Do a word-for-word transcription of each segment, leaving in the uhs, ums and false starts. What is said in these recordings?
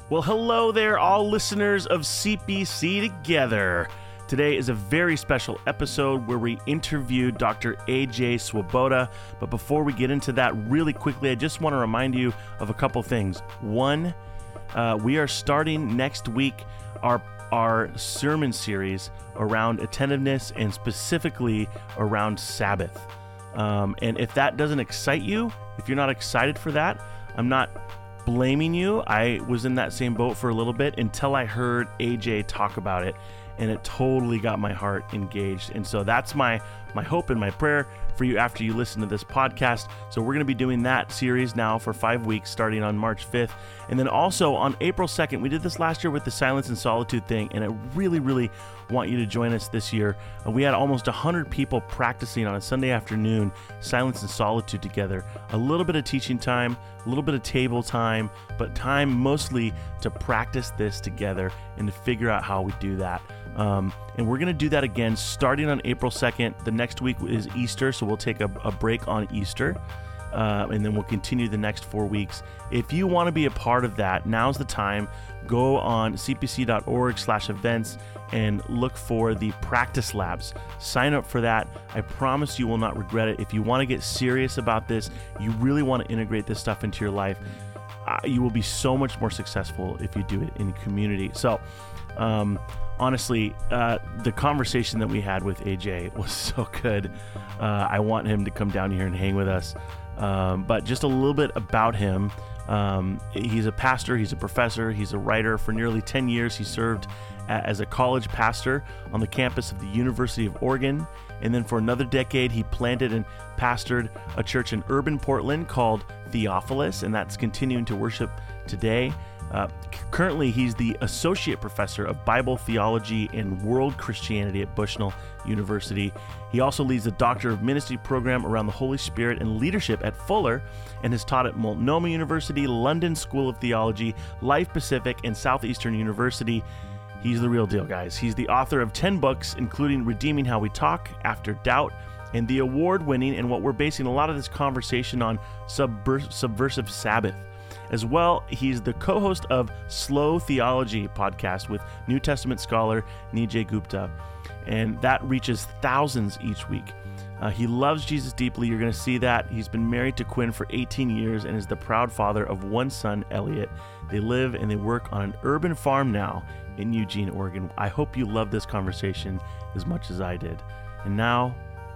Well, hello there, all listeners of C P C Together. Today is a very special episode where we interviewed Doctor A J Swoboda. But before we get into that, really quickly, I just want to remind you of a couple things. One, uh, we are starting next week our our sermon series around attentiveness and specifically around Sabbath. Um, and if that doesn't excite you, if you're not excited for that, I'm not blaming you. I was in that same boat for a little bit until I heard A J talk about it, and it totally got my heart engaged. And so that's my my hope and my prayer for you after you listen to this podcast. So we're going to be doing that series now for five weeks starting on March fifth. And then also on April second, we did this last year with the Silence and Solitude thing, and I really, really want you to join us this year. Uh, we had almost one hundred people practicing on a Sunday afternoon, Silence and Solitude together. A little bit of teaching time, a little bit of table time, but time mostly to practice this together and to figure out how we do that. Um, and we're going to do that again starting on April second. The next week is Easter, so we'll take a, a break on Easter, uh, and then we'll continue the next four weeks. If you want to be a part of that, now's the time. Go on c p c dot org slash events and look for the practice labs. Sign up for that. I promise you will not regret it. If you want to get serious about this, you really want to integrate this stuff into your life, uh, you will be so much more successful if you do it in community. So, um, honestly, uh, the conversation that we had with A J was so good. Uh, I want him to come down here and hang with us. Um, but just a little bit about him. Um, he's a pastor, he's a professor, he's a writer. For nearly ten years, he served a- as a college pastor on the campus of the University of Oregon. And then for another decade, he planted and pastored a church in urban Portland called Theophilus, and that's continuing to worship today. Uh, currently, he's the Associate Professor of Bible Theology and World Christianity at Bushnell University. He also leads the Doctor of Ministry program around the Holy Spirit and leadership at Fuller, and has taught at Multnomah University, London School of Theology, Life Pacific, and Southeastern University. He's the real deal, guys. He's the author of ten books, including Redeeming How We Talk, After Doubt, and the award-winning, and what we're basing a lot of this conversation on, Subver- Subversive Sabbath. As well, he's the co-host of Slow Theology podcast with New Testament scholar Nijay Gupta, and that reaches thousands each week. Uh, he loves Jesus deeply. You're going to see that. He's been married to Quinn for eighteen years and is the proud father of one son, Elliot. They live and they work on an urban farm now in Eugene, Oregon. I hope you love this conversation as much as I did. And now,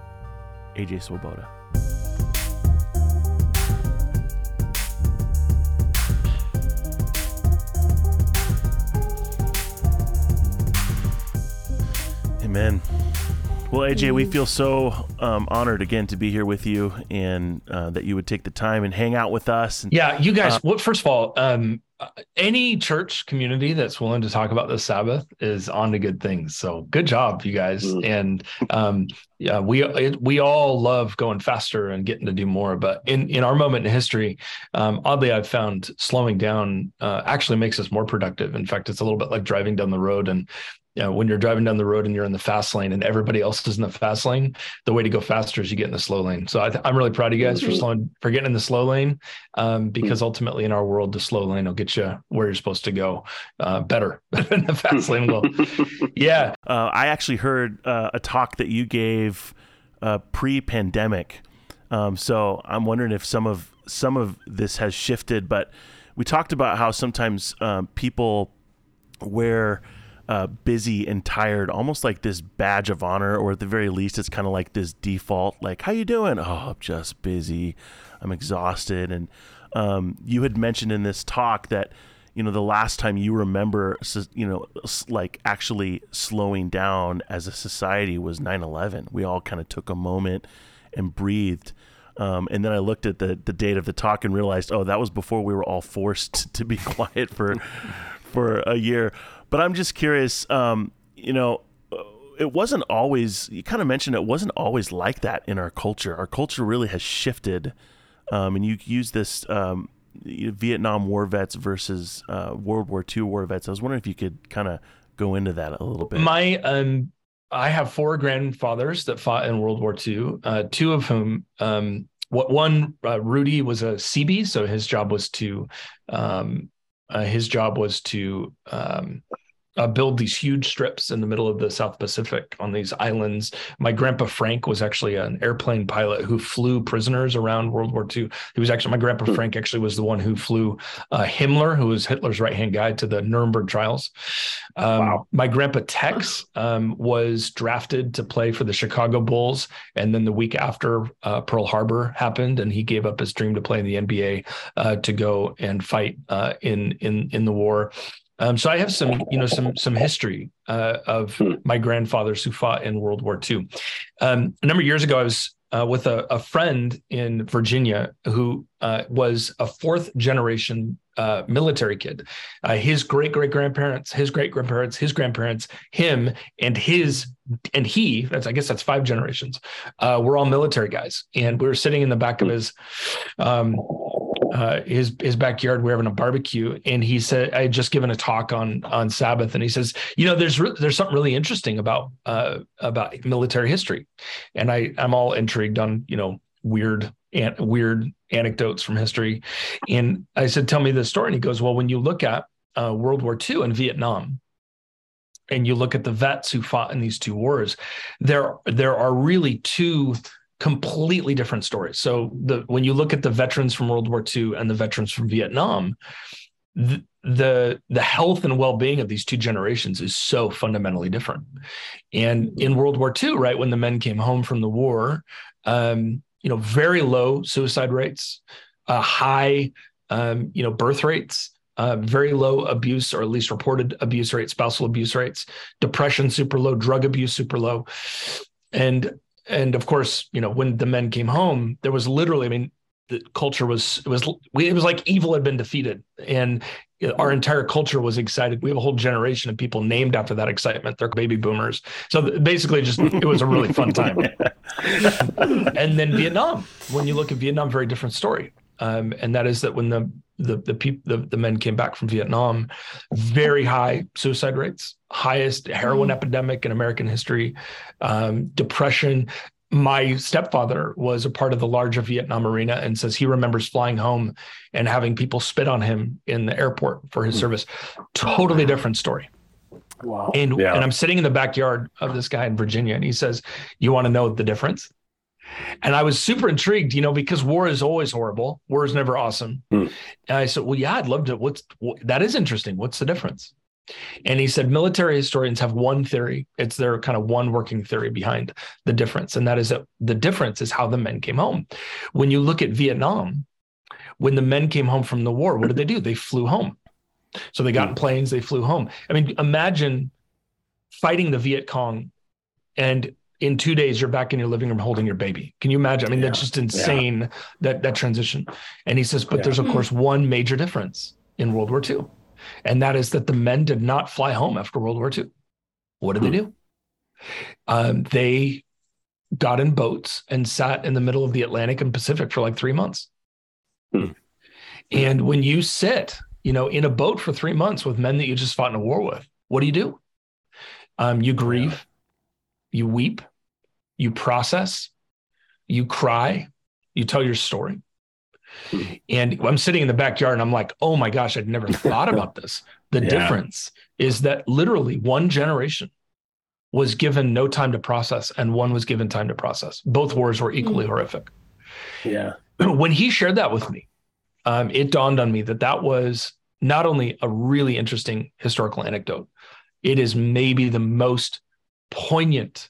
A J Swoboda. Amen. Well, A J, we feel so um, honored again to be here with you, and uh, that you would take the time and hang out with us. And, yeah, you guys. Uh, well, first of all, um, any church community that's willing to talk about the Sabbath is on to good things. So, good job, you guys. Mm-hmm. And um, yeah, we it, we all love going faster and getting to do more. But in in our moment in history, um, oddly, I've found slowing down uh, actually makes us more productive. In fact, it's a little bit like driving down the road and. You know, when you're driving down the road and you're in the fast lane and everybody else is in the fast lane, the way to go faster is you get in the slow lane. So I th- I'm really proud of you guys mm-hmm. for slowing, for getting in the slow lane, um, because mm-hmm. ultimately in our world, the slow lane will get you where you're supposed to go uh, better than the fast lane will. Yeah. Uh, I actually heard uh, a talk that you gave uh, pre-pandemic. Um, so I'm wondering if some of some of this has shifted, but we talked about how sometimes um, people wear Uh, busy and tired, almost like this badge of honor, or at the very least, it's kind of like this default, like, how you doing? Oh, I'm just busy. I'm exhausted. And um, you had mentioned in this talk that, you know, the last time you remember, you know, like actually slowing down as a society was nine eleven. We all kind of took a moment and breathed. Um, and then I looked at the, the date of the talk and realized, oh, that was before we were all forced to be quiet for for a year. But I'm just curious, um, you know, it wasn't always, you kind of mentioned it wasn't always like that in our culture. Our culture really has shifted. Um, and you use this um, Vietnam War vets versus uh, World War Two war vets. I was wondering if you could kind of go into that a little bit. My, um, I have four grandfathers that fought in World War Two, uh, two of whom, um, what one, uh, Rudy was a Seabee, so his job was to um, Uh, his job was to um, uh, build these huge strips in the middle of the South Pacific on these islands. My grandpa Frank was actually an airplane pilot who flew prisoners around World War Two. He was actually, my grandpa Frank actually was the one who flew uh, Himmler, who was Hitler's right-hand guy, to the Nuremberg trials. Um, wow. My grandpa Tex um, was drafted to play for the Chicago Bulls. And then the week after uh, Pearl Harbor happened, and he gave up his dream to play in the N B A uh, to go and fight uh, in, in, in the war. Um, so I have some, you know, some some history uh, of my grandfathers who fought in World War Two. Um, a number of years ago, I was uh, with a, a friend in Virginia who uh, was a fourth generation uh, military kid. Uh, his great great grandparents, his great grandparents, his grandparents, him, and his and he. That's I guess that's five generations. Uh, we're all military guys, and we were sitting in the back of his. Um, Uh, his his backyard. We're having a barbecue, and he said, I had just given a talk on on Sabbath, and he says, you know, there's re- there's something really interesting about uh, about military history, and I I'm all intrigued on you know weird and weird anecdotes from history, and I said, tell me the story, and he goes, well, when you look at uh, World War Two and Vietnam, and you look at the vets who fought in these two wars, there there are really two completely different stories. So the when you look at the veterans from World War Two and the veterans from Vietnam, the the, the health and well-being of these two generations is so fundamentally different. And in World War Two, right, when the men came home from the war, um, you know, very low suicide rates, uh, high, um, you know, birth rates, uh, very low abuse, or at least reported abuse rates, spousal abuse rates, depression super low, drug abuse super low, and And of course, you know, when the men came home, there was literally, I mean, the culture was, it was, it was like evil had been defeated, and our entire culture was excited. We have a whole generation of people named after that excitement. They're baby boomers. So basically just, it was a really fun time. And then Vietnam, when you look at Vietnam, very different story. Um, and that is that when the, the, the people, the, the men came back from Vietnam, very high suicide rates, highest heroin mm. epidemic in American history, um, depression. My stepfather was a part of the larger Vietnam arena and says he remembers flying home and having people spit on him in the airport for his mm. service. Totally different story. Wow. And, yeah. and I'm sitting in the backyard of this guy in Virginia, and he says, you want to know the difference? And I was super intrigued, you know, because war is always horrible. War is never awesome. Hmm. And I said, well, yeah, I'd love to. What's what, that is interesting. What's the difference? And he said, military historians have one theory. It's their kind of one working theory behind the difference. And that is that the difference is how the men came home. When you look at Vietnam, when the men came home from the war, what did they do? They flew home. So they got in planes, they flew home. I mean, imagine fighting the Viet Cong, and in two days, you're back in your living room holding your baby. Can you imagine? I mean, yeah. that's just insane, yeah. that that transition. And he says, but yeah. there's, of course, one major difference in World War Two. And that is that the men did not fly home after World War Two. What did hmm. they do? Um, they got in boats and sat in the middle of the Atlantic and Pacific for like three months. Hmm. And when you sit, you know, in a boat for three months with men that you just fought in a war with, what do you do? Um, you grieve. Yeah. You weep, you process, you cry, you tell your story. And I'm sitting in the backyard and I'm like, oh my gosh, I'd never thought about this. The yeah. difference is that literally one generation was given no time to process and one was given time to process. Both wars were equally mm. horrific. Yeah. When he shared that with me, um, it dawned on me that that was not only a really interesting historical anecdote, it is maybe the most poignant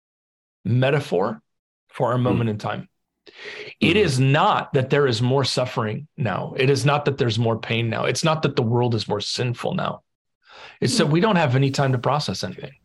metaphor for our moment mm. in time. It mm. is not that there is more suffering now. It is not that there's more pain now. It's not that the world is more sinful now. It's mm. that we don't have any time to process anything.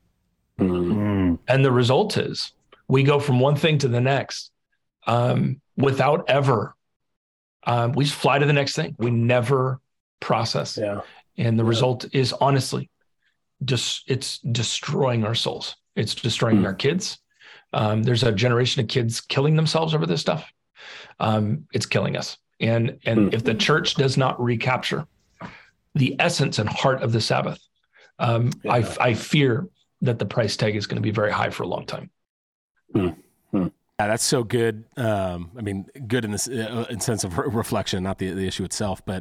Mm. And the result is we go from one thing to the next um, without ever, um, we just fly to the next thing. We never process. Yeah. And the yeah. result is honestly, just it's destroying our souls. It's destroying mm. our kids. Um, there's a generation of kids killing themselves over this stuff. Um, it's killing us. And, and mm. if the church does not recapture the essence and heart of the Sabbath, um, yeah. I, I fear that the price tag is going to be very high for a long time. Mm. Mm. Yeah, that's so good. Um, I mean, good in this uh, in sense of re- reflection, not the, the issue itself, but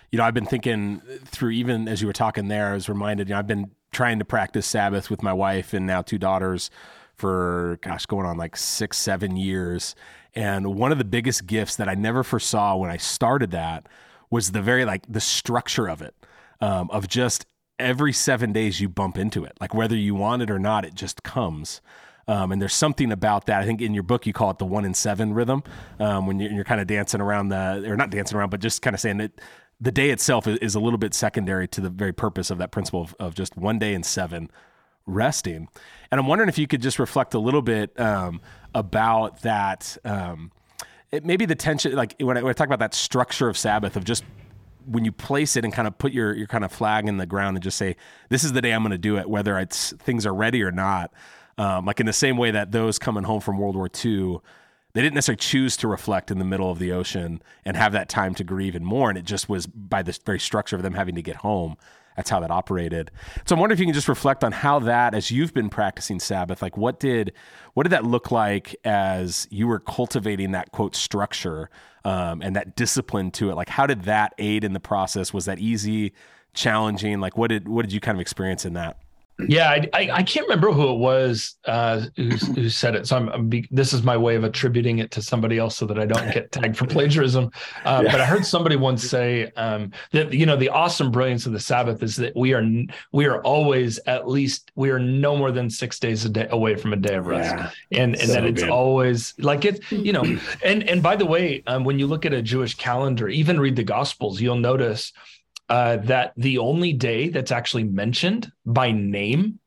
you know, I've been thinking through, even as you were talking there, I was reminded, you know, I've been trying to practice Sabbath with my wife and now two daughters for, gosh, going on like six, seven years. And one of the biggest gifts that I never foresaw when I started that was the very, like the structure of it, um, of just every seven days you bump into it, like whether you want it or not, it just comes. Um, and there's something about that. I think in your book, you call it the one in seven rhythm, um, when you're, you're kind of dancing around the, or not dancing around, but just kind of saying that the day itself is, is a little bit secondary to the very purpose of that principle of, of just one day in seven resting. And I'm wondering if you could just reflect a little bit um, about that, um, it, maybe the tension, like when I, when I talk about that structure of Sabbath, of just when you place it and kind of put your, your kind of flag in the ground and just say, this is the day I'm going to do it, whether it's things are ready or not. Um, like in the same way that those coming home from World War Two, they didn't necessarily choose to reflect in the middle of the ocean and have that time to grieve and mourn. It just was by the very structure of them having to get home. That's how that operated. So I'm wondering if you can just reflect on how that, as you've been practicing Sabbath, like what did what did that look like as you were cultivating that, quote, structure um, and that discipline to it? Like how did that aid in the process? Was that easy, challenging? Like what did what did you kind of experience in that? Yeah, I, I, I can't remember who it was uh, who, who said it. So I'm, I'm be, this is my way of attributing it to somebody else so that I don't get tagged for plagiarism. Uh, yeah. But I heard somebody once say um, that, you know, the awesome brilliance of the Sabbath is that we are we are always at least we are no more than six days a day away from a day of rest, yeah. and and so that it's good. Always like it, you know. And and by the way, um, when you look at a Jewish calendar, even read the Gospels, you'll notice. Uh, that the only day that's actually mentioned by name.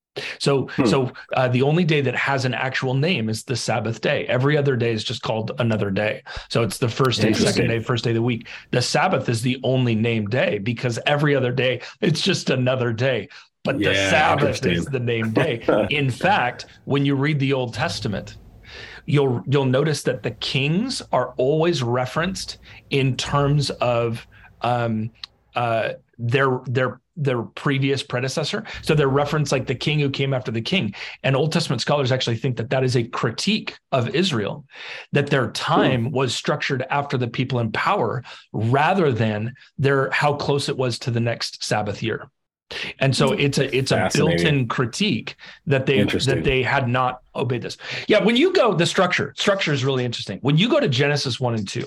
So, hmm. so uh, the only day that has an actual name is the Sabbath day. Every other day is just called another day. So it's the first day, second day, first day of the week. The Sabbath is the only named day because every other day, it's just another day. But yeah, the Sabbath is the named day. In fact, when you read the Old Testament, you'll you'll notice that the kings are always referenced in terms of um, Uh, their their their previous predecessor. So they're referenced like the king who came after the king. And Old Testament scholars actually think that that is a critique of Israel, that their time hmm. was structured after the people in power rather than their how close it was to the next Sabbath year. And so it's a it's a built-in critique that they that they had not obeyed this. Yeah, when you go the structure structure is really interesting. When you go to Genesis one and two,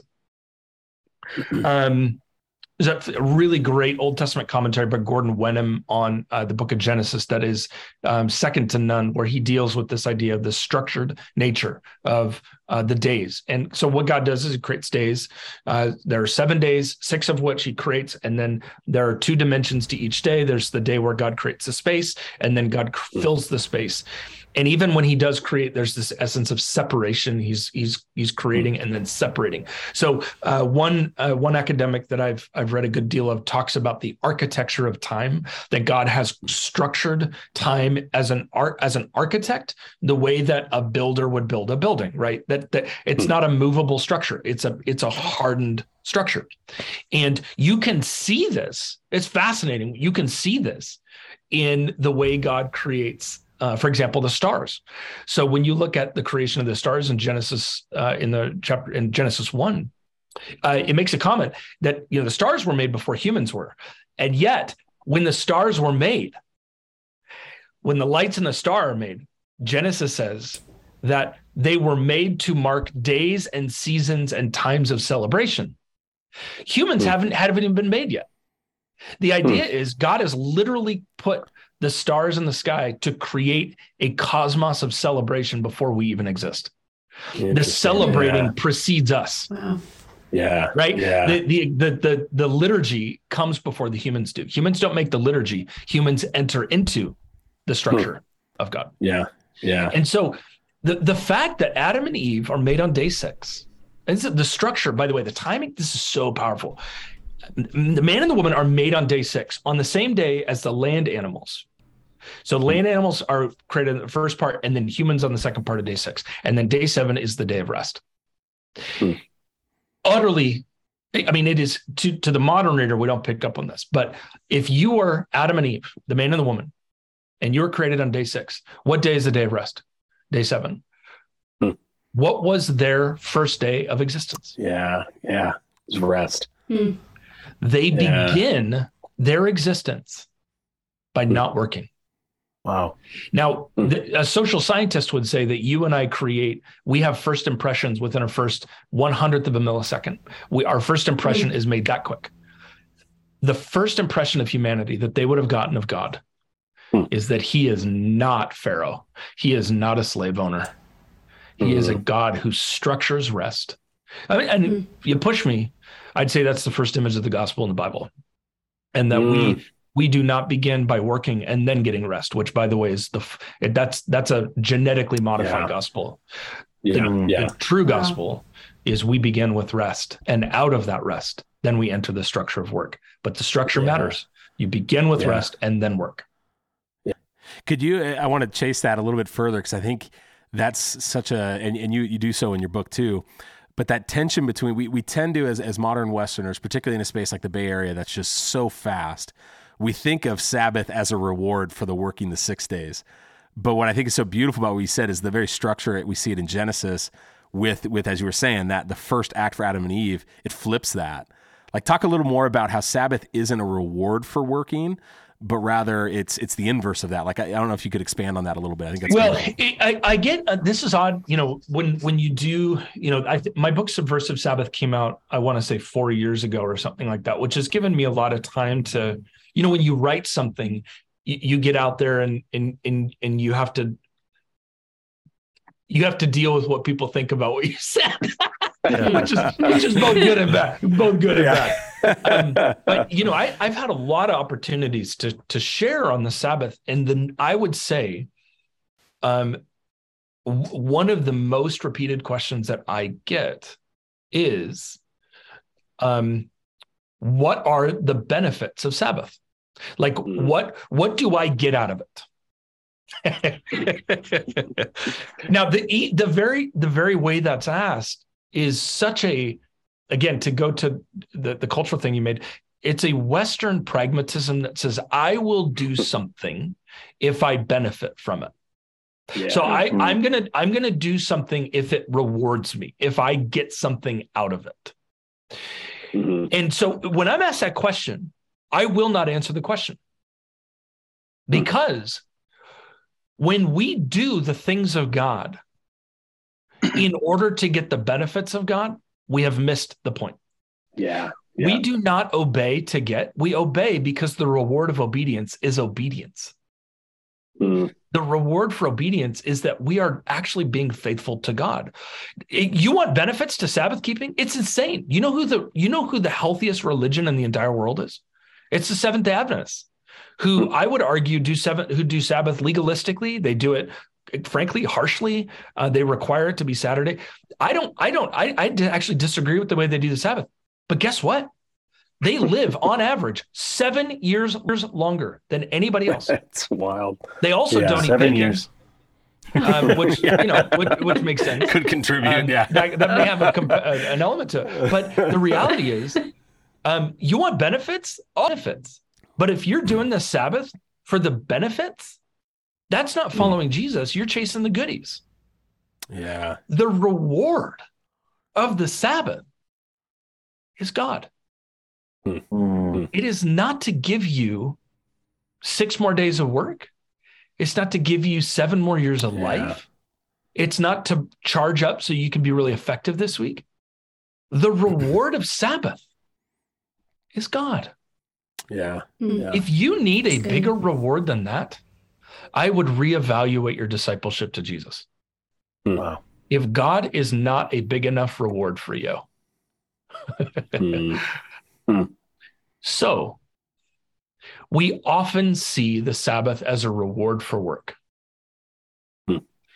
um. There's a really great Old Testament commentary by Gordon Wenham on uh, the book of Genesis that is um, second to none, where he deals with this idea of the structured nature of uh, the days. And so what God does is he creates days. Uh, there are seven days, six of which he creates. And then there are two dimensions to each day. There's the day where God creates the space, and then God fills the space. And even when he does create, there's this essence of separation. He's he's he's creating and then separating. So uh, one uh, one academic that I've I've read a good deal of talks about the architecture of time, that God has structured time as an art as an architect, the way that a builder would build a building, right? That that it's not a movable structure. It's a it's a hardened structure, and you can see this. It's fascinating. You can see this in the way God creates. Uh, for example, the stars. So when you look at the creation of the stars in Genesis, uh, in the chapter in Genesis one, uh, it makes a comment that you know the stars were made before humans were, and yet when the stars were made, when the lights in the star are made, Genesis says that they were made to mark days and seasons and times of celebration. Humans mm. haven't haven't even been made yet. The idea mm. is God has literally put the stars in the sky to create a cosmos of celebration before we even exist. The celebrating yeah. precedes us. Wow. Yeah. Right. Yeah. The, the, the, the, the liturgy comes before the humans do. Humans don't make the liturgy. Humans enter into the structure hmm. of God. Yeah. Yeah. And so the, the fact that Adam and Eve are made on day six, and the structure, by the way, the timing, this is so powerful. The man and the woman are made on day six, on the same day as the land animals. So land animals are created in the first part, and then humans on the second part of day six. And then day seven is the day of rest. Hmm. Utterly, I mean, it is to, to the modern reader, we don't pick up on this. But if you are Adam and Eve, the man and the woman, and you were created on day six, what day is the day of rest? Day seven. Hmm. What was their first day of existence? Yeah, yeah, it was rest. Hmm. They Yeah. begin their existence by not working. Wow. Now, the, a social scientist would say that you and I create, we have first impressions within a first one hundredth of a millisecond. We, our first impression is made that quick. The first impression of humanity that they would have gotten of God Hmm. is that he is not Pharaoh. He is not a slave owner. He Mhm. is a God who structures rest. I mean, and Hmm. you push me, I'd say that's the first image of the gospel in the Bible. And that Mm. we we do not begin by working and then getting rest, which, by the way, is the f- it, that's that's a genetically modified Yeah. gospel. Yeah. Mm. Yeah. The true Wow. gospel is we begin with rest, and out of that rest, then we enter the structure of work. But the structure Yeah. matters. You begin with Yeah. rest and then work. Could you, I want to chase that a little bit further because I think that's such a, and, and you, you do so in your book too, but that tension between, we, we tend to, as, as modern Westerners, particularly in a space like the Bay Area, that's just so fast, we think of Sabbath as a reward for the working the six days. But what I think is so beautiful about what you said is the very structure, we see it in Genesis with, with, as you were saying, that the first act for Adam and Eve, it flips that. Like, talk a little more about how Sabbath isn't a reward for working, but rather it's it's the inverse of that. Like, I, I don't know if you could expand on that a little bit. I think that's Well, beautiful. I, I get uh, this is odd. You know, when when you do, you know, I th- my book Subversive Sabbath came out, I want to say four years ago or something like that, which has given me a lot of time to, you know, when you write something, you, you get out there and and and and you have to you have to deal with what people think about what you said, which is which is both good and bad, both good and bad. Um, but you know, I, I've had a lot of opportunities to to share on the Sabbath, and then I would say, um, w- one of the most repeated questions that I get is, um, what are the benefits of Sabbath? Like, Mm. what what do I get out of it? Now, the e- the very the very way that's asked is such a, again, to go to the, the cultural thing you made, it's a Western pragmatism that says, I will do something if I benefit from it. Yeah. So I, Mhm. I'm gonna I'm gonna do something if it rewards me, if I get something out of it. Mhm. And so when I'm asked that question, I will not answer the question. Because when we do the things of God in order to get the benefits of God, we have missed the point. Yeah. Yeah. We do not obey to get, we obey because the reward of obedience is obedience. Mhm. The reward for obedience is that we are actually being faithful to God. It- you want benefits to Sabbath keeping? It's insane. You know who the you know who the healthiest religion in the entire world is? It's the Seventh-day Adventists, who I would argue do seven who do Sabbath legalistically. They do it, frankly, harshly. Uh, they require it to be Saturday. I don't. I don't. I, I actually disagree with the way they do the Sabbath. But guess what? They live on average seven years longer than anybody else. That's wild. They also Yeah, don't eat seven bacon, years. um, which you know, which, which makes sense. Could contribute, Um, yeah. that, that may have a, comp- uh, an element to it. But the reality is, um, you want benefits, all benefits. But if you're doing the Sabbath for the benefits, that's not following Jesus. You're chasing the goodies. Yeah. The reward of the Sabbath is God. Mm. It is not to give you six more days of work. It's not to give you seven more years of Yeah. life. It's not to charge up so you can be really effective this week. The reward of Sabbath is God. Yeah. Hmm. Yeah. If you need a That's good. bigger reward than that, I would reevaluate your discipleship to Jesus. Wow. If God is not a big enough reward for you. Mhm. So we often see the Sabbath as a reward for work. Hmm.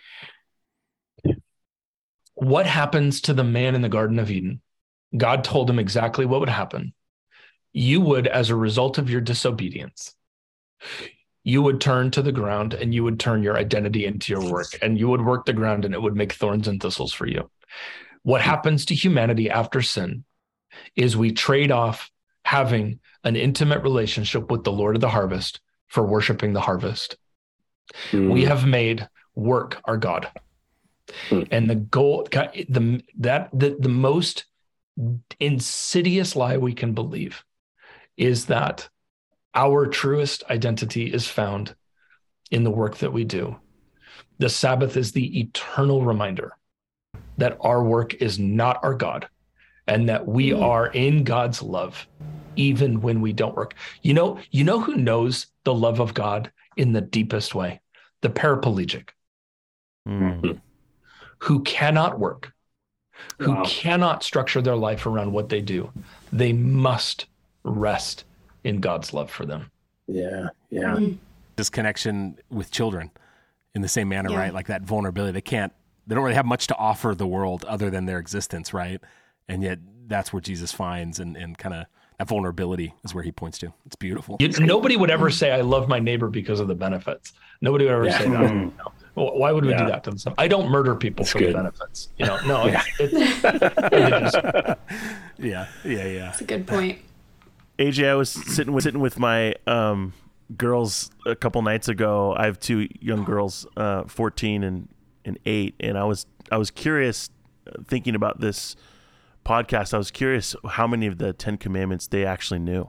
What happens to the man in the Garden of Eden? God told him exactly what would happen. You would, as a result of your disobedience, you would turn to the ground and you would turn your identity into your work, and you would work the ground and it would make thorns and thistles for you. What happens to humanity after sin is we trade off having an intimate relationship with the Lord of the harvest for worshiping the harvest. Mhm. We have made work our God. Hmm. And the goal, the that the, the most insidious lie we can believe is that our truest identity is found in the work that we do. The Sabbath is the eternal reminder that our work is not our God, and that we mm. are in God's love, even when we don't work. You know, you know who knows the love of God in the deepest way? The paraplegic, mm. who cannot work, who wow. cannot structure their life around what they do. They must rest in God's love for them. Yeah, yeah. Mm. This connection with children in the same manner, yeah. right? Like that vulnerability. They can't, they don't really have much to offer the world other than their existence, right? And yet that's where Jesus finds and, and kind of that vulnerability is where he points to. It's beautiful. You, nobody would ever say, I love my neighbor because of the benefits. Nobody would ever yeah. say that. No. Well, why would we yeah. do that to themselves? I don't murder people That's for good. the benefits. You know, no. yeah. It's, it's, yeah, yeah, yeah. That's a good point. A J, I was sitting with sitting with my um, girls a couple nights ago. I have two young girls, uh, fourteen and, and eight, and I was I was curious, uh, thinking about this podcast. I was curious how many of the Ten Commandments they actually knew,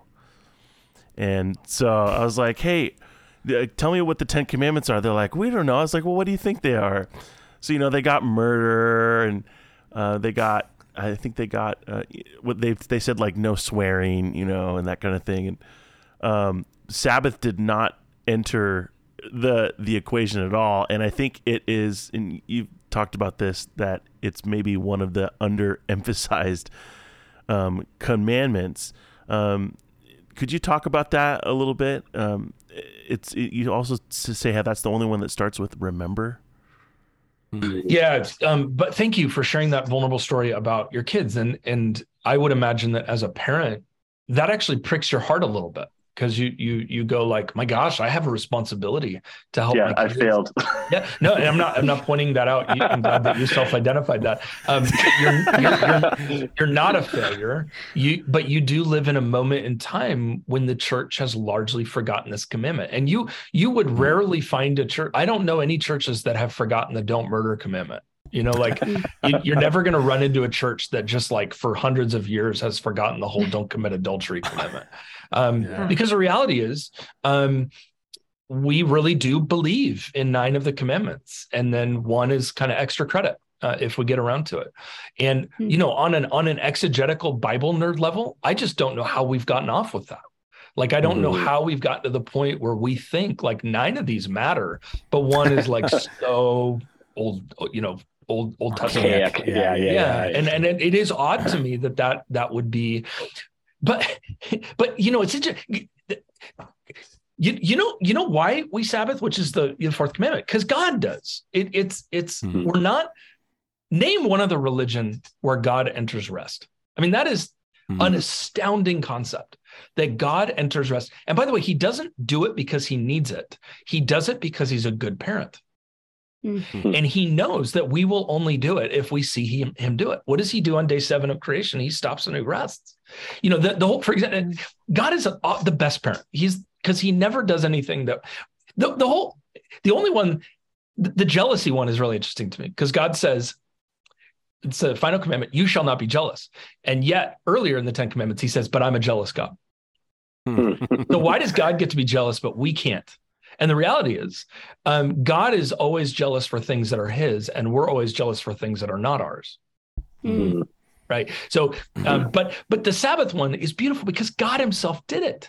and so I was like, "Hey, tell me what the Ten Commandments are." They're like, "We don't know." I was like, "Well, what do you think they are?" So you know, they got murder, and uh, they got. I think they got uh, what they they said, like no swearing, you know, and that kind of thing. And um, Sabbath did not enter the the equation at all. And I think it is, and you've talked about this, that it's maybe one of the underemphasized um, commandments. Um, could you talk about that a little bit? Um, it's it, you also say how that's the only one that starts with remember. Yeah, um, but thank you for sharing that vulnerable story about your kids. And and I would imagine that as a parent, that actually pricks your heart a little bit, because you you you go like, my gosh, I have a responsibility to help. Yeah, my I kids. failed. Yeah, no, and I'm not I'm not pointing that out. I'm glad that you self-identified that. Um, you're, you're, you're, you're not a failure. You but you do live in a moment in time when the church has largely forgotten this commandment, and you you would rarely find a church. I don't know any churches that have forgotten the don't murder commandment. You know, like you, you're never going to run into a church that just like for hundreds of years has forgotten the whole don't commit adultery commitment. Um, yeah. Because the reality is, um, we really do believe in nine of the commandments, and then one is kind of extra credit uh, if we get around to it. And mm-hmm. you know, on an on an exegetical Bible nerd level, I just don't know how we've gotten off with that. Like, I don't mm-hmm. know how we've gotten to the point where we think like nine of these matter, but one is like so old, you know. Old Old Testament, yeah, yeah, yeah, yeah, yeah. and and it, it is odd to me that that that would be, but but you know it's interesting. You you know you know why we Sabbath, which is the, the fourth commandment, because God does it. It's it's mm-hmm. we're not name one other religion where God enters rest. I mean, that is mm-hmm. an astounding concept, that God enters rest. And by the way, he doesn't do it because he needs it. He does it because he's a good parent. Mm-hmm. And he knows that we will only do it if we see him, him do it. What does he do on day seven of creation? He stops and he rests. You know, the, the whole, for example, God is a, the best parent. He's because he never does anything that the, the whole, the only one, the, the jealousy one is really interesting to me, because God says, it's a final commandment, you shall not be jealous. And yet earlier in the Ten Commandments, he says, but I'm a jealous God. So why does God get to be jealous, but we can't? And the reality is, um, God is always jealous for things that are his, and we're always jealous for things that are not ours. Mm. Right. So, um, but but the Sabbath one is beautiful because God himself did it.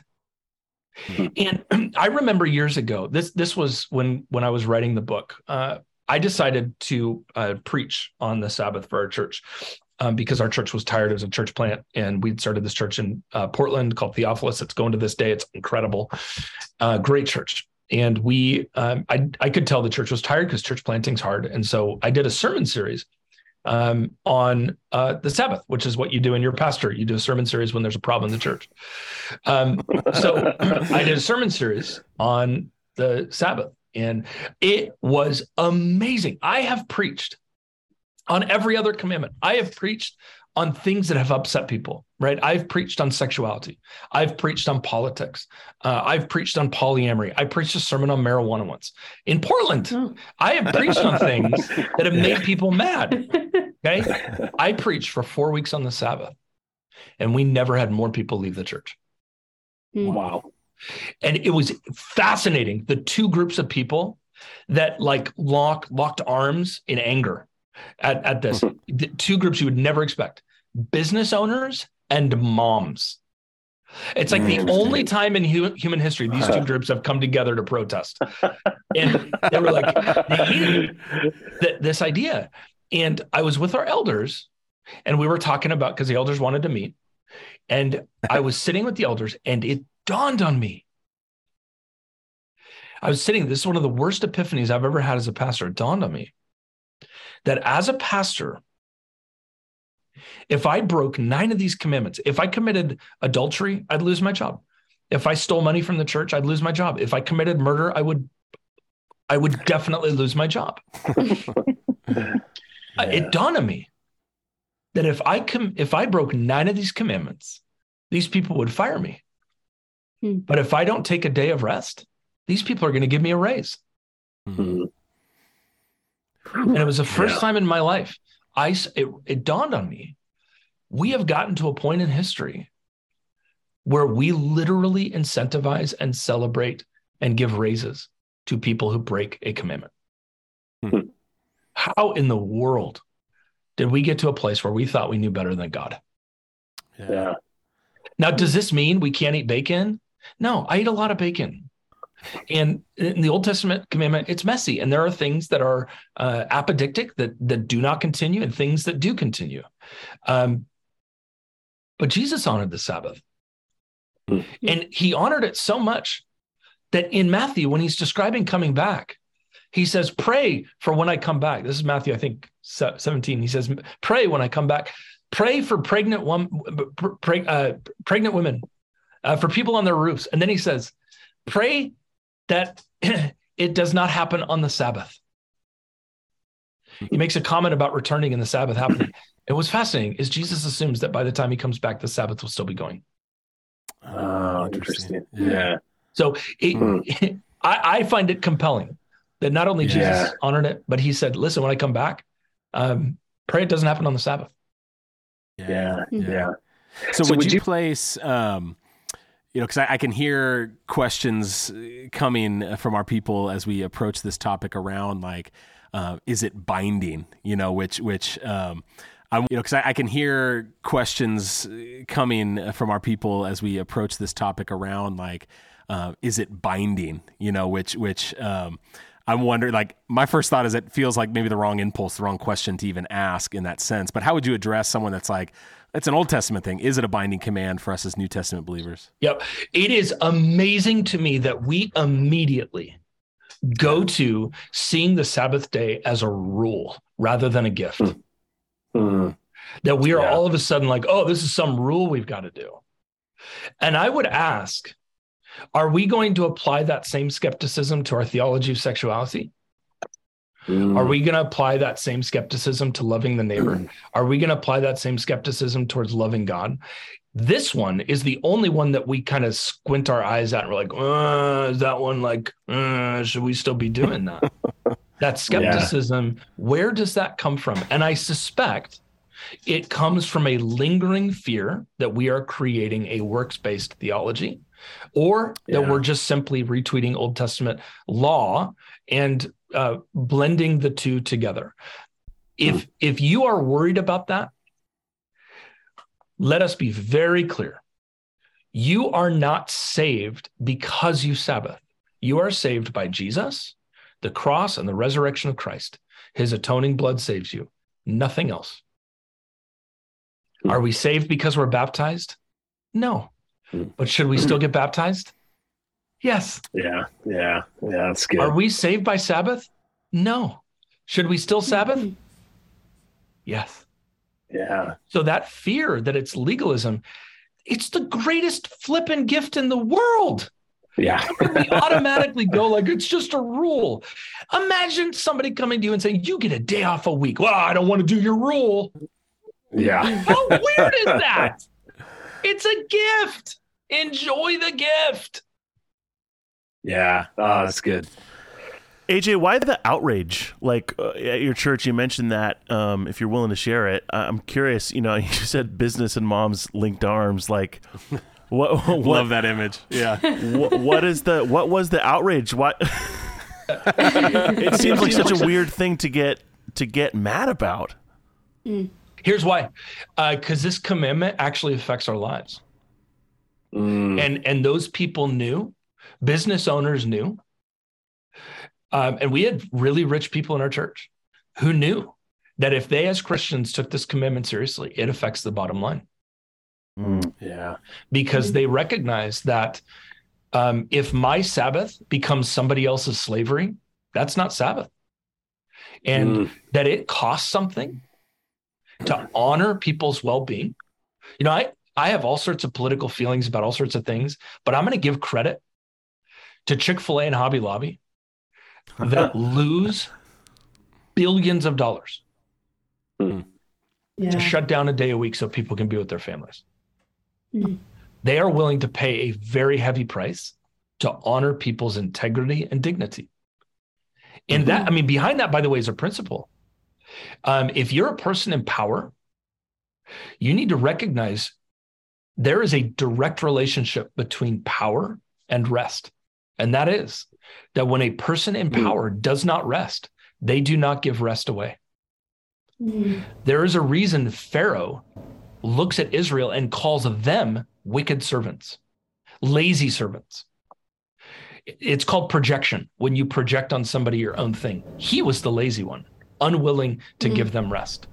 Mm. And I remember years ago, this this was when when I was writing the book, uh, I decided to uh, preach on the Sabbath for our church. Um, because our church was tired as a church plant, and we'd started this church in uh, Portland called Theophilus. It's going to this day. It's incredible. Uh, great church. And we, um, I, I could tell the church was tired because church planting's hard. And so I did a sermon series um, on uh, the Sabbath, which is what you do in your pastor. You do a sermon series when there's a problem in the church. Um, so I did a sermon series on the Sabbath, and it was amazing. I have preached on every other commandment. I have preached on things that have upset people, right? I've preached on sexuality. I've preached on politics. Uh, I've preached on polyamory. I preached a sermon on marijuana once in Portland. Oh. I have preached on things that have made people mad, okay? I preached for four weeks on the Sabbath, and we never had more people leave the church. Wow. And it was fascinating. The two groups of people that like lock, locked arms in anger at, at this. The two groups you would never expect. Business owners and moms. It's like the only time in hu- human history these two groups have come together to protest. And they were like, they hated th- this idea. And I was with our elders and we were talking about, because the elders wanted to meet. And I was sitting with the elders and it dawned on me. I was sitting, this is one of the worst epiphanies I've ever had as a pastor. It dawned on me that as a pastor, if I broke nine of these commandments, if I committed adultery, I'd lose my job. If I stole money from the church, I'd lose my job. If I committed murder, I would, I would definitely lose my job. Yeah. It dawned on me that if I com- if I broke nine of these commandments, these people would fire me. Hmm. But if I don't take a day of rest, these people are going to give me a raise. Hmm. And it was the first yeah. time in my life, I, it, it dawned on me, we have gotten to a point in history where we literally incentivize and celebrate and give raises to people who break a commandment. Hmm. How in the world did we get to a place where we thought we knew better than God? Yeah. Now, does this mean we can't eat bacon? No, I eat a lot of bacon. And in the Old Testament commandment, it's messy. And there are things that are uh, apodictic that, that do not continue and things that do continue. Um, but Jesus honored the Sabbath. Mm-hmm. And he honored it so much that in Matthew, when he's describing coming back, he says, pray for when I come back. This is Matthew, I think, seventeen. He says, pray when I come back. Pray for pregnant, one, pre, uh, pregnant women, uh, for people on their roofs. And then he says, pray that it does not happen on the Sabbath. He makes a comment about returning and the Sabbath happening. And what's fascinating is Jesus assumes that by the time he comes back, the Sabbath will still be going. Oh, interesting. Yeah. So it, hmm. I, I find it compelling that not only yeah. Jesus honored it, but he said, listen, when I come back, um, pray it doesn't happen on the Sabbath. Yeah. Yeah. yeah. So, so would, would you, you place, um, you know, because I, I can hear questions coming from our people as we approach this topic around like, uh, is it binding, you know, which, which, um, I, you know, because I, I can hear questions coming from our people as we approach this topic around like, uh, is it binding, you know, which, which, um, I'm wondering, like, my first thought is it feels like maybe the wrong impulse, the wrong question to even ask in that sense. But how would you address someone that's like, it's an Old Testament thing. Is it a binding command for us as New Testament believers? Yep. It is amazing to me that we immediately go to seeing the Sabbath day as a rule rather than a gift. Mm-hmm. That we are yeah. all of a sudden like, oh, this is some rule we've got to do. And I would ask, are we going to apply that same skepticism to our theology of sexuality? Mm. Are we going to apply that same skepticism to loving the neighbor? Mm. Are we going to apply that same skepticism towards loving God? This one is the only one that we kind of squint our eyes at and we're like, uh, is that one like, uh, should we still be doing that? That skepticism, yeah. where does that come from? And I suspect it comes from a lingering fear that we are creating a works-based theology, or that yeah. we're just simply retweeting Old Testament law and uh, blending the two together. If mm. if you are worried about that, let us be very clear. You are not saved because you Sabbath. You are saved by Jesus, the cross, and the resurrection of Christ. His atoning blood saves you. Nothing else. Mm. Are we saved because we're baptized? No. But should we still get baptized? Yes. Yeah, yeah, yeah, that's good. Are we saved by Sabbath? No. Should we still Sabbath? Yes. Yeah. So that fear that it's legalism, it's the greatest flippin' gift in the world. Yeah. We automatically go like, it's just a rule. Imagine somebody coming to you and saying, you get a day off a week. Well, I don't want to do your rule. Yeah. How weird is that? It's a gift. Enjoy the gift. Yeah. Oh, that's good. A J, why the outrage? Like uh, at your church, you mentioned that. Um, if you're willing to share it, I'm curious. You know, you said business and moms linked arms. Like, What, what, Love that image. Yeah. what, what is the what was the outrage? What? It seems like such a weird thing to get to get mad about. Here's why. Because uh, this commandment actually affects our lives. Mm. And and those people knew, business owners knew. Um, and we had really rich people in our church who knew that if they as Christians took this commandment seriously, it affects the bottom line. Mm. Yeah. Because they recognize that um, if my Sabbath becomes somebody else's slavery, that's not Sabbath. And mm. that it costs something to honor people's well-being. You know, I, I have all sorts of political feelings about all sorts of things, but I'm going to give credit to Chick-fil-A and Hobby Lobby that lose billions of dollars mm. yeah. to shut down a day a week so people can be with their families. Mm. They are willing to pay a very heavy price to honor people's integrity and dignity. And mm-hmm. that, I mean, behind that, by the way, is a principle. Um, if you're a person in power, you need to recognize there is a direct relationship between power and rest. And that is that when a person in power mm. does not rest, they do not give rest away. Mm. There is a reason Pharaoh looks at Israel and calls them wicked servants, lazy servants. It's called projection. When you project on somebody your own thing, he was the lazy one, unwilling to mm. give them rest.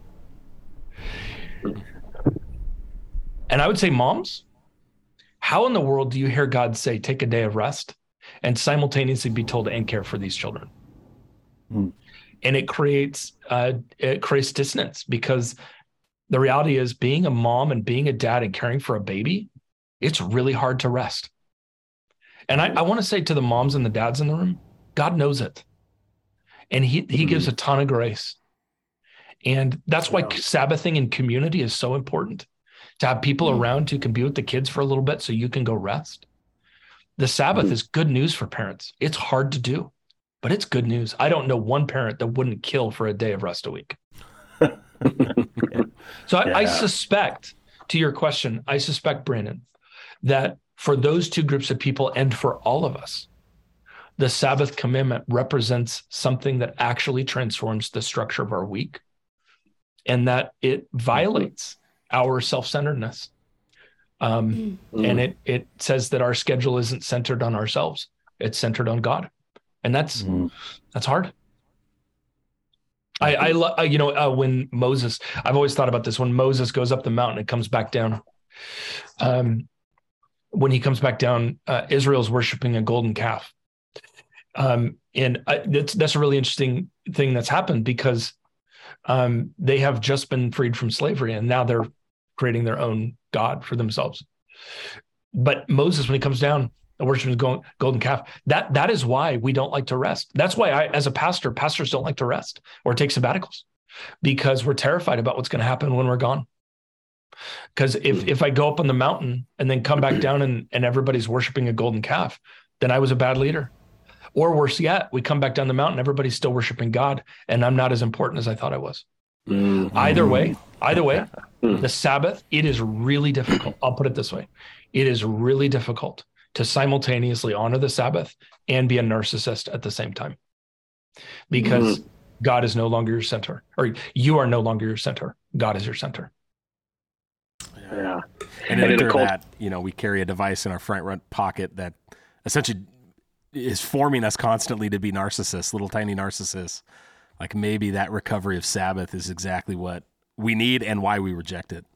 And I would say, moms, how in the world do you hear God say, take a day of rest, and simultaneously be told and care for these children? Mm. And it creates uh, it creates dissonance, because the reality is, being a mom and being a dad and caring for a baby, it's really hard to rest. And I, I want to say to the moms and the dads in the room, God knows it. And he, he mm. gives a ton of grace. And that's why yeah. Sabbathing in community is so important, to have people mm. around who can be with the kids for a little bit so you can go rest. The Sabbath mm. is good news for parents. It's hard to do, but it's good news. I don't know one parent that wouldn't kill for a day of rest a week. So I, yeah. I suspect, to your question, I suspect, Brandon, that for those two groups of people and for all of us, the Sabbath commandment represents something that actually transforms the structure of our week, and that it violates our self-centeredness. Um, mm. And it it says that our schedule isn't centered on ourselves. It's centered on God. And that's mm. that's hard. I, I love, you know, uh, when Moses, I've always thought about this, when Moses goes up the mountain and comes back down. Um, when he comes back down, uh, Israel's worshiping a golden calf. Um, and I, that's, that's a really interesting thing that's happened, because um, they have just been freed from slavery, and now they're creating their own God for themselves. But Moses, when he comes down, the worshiping the golden calf, that that is why we don't like to rest. That's why I, as a pastor, pastors don't like to rest or take sabbaticals, because we're terrified about what's going to happen when we're gone. Because if, if I go up on the mountain and then come back down and, and everybody's worshiping a golden calf, then I was a bad leader. Or worse yet, we come back down the mountain, everybody's still worshiping God, and I'm not as important as I thought I was. Mm-hmm. Either way, either way, the Sabbath, it is really difficult. I'll put it this way. It is really difficult to simultaneously honor the Sabbath and be a narcissist at the same time, because mm-hmm. God is no longer your center, or you are no longer your center. God is your center. Yeah. And, and under cult- that, you know, we carry a device in our front pocket that essentially is forming us constantly to be narcissists, little tiny narcissists. Like, maybe that recovery of Sabbath is exactly what we need and why we reject it.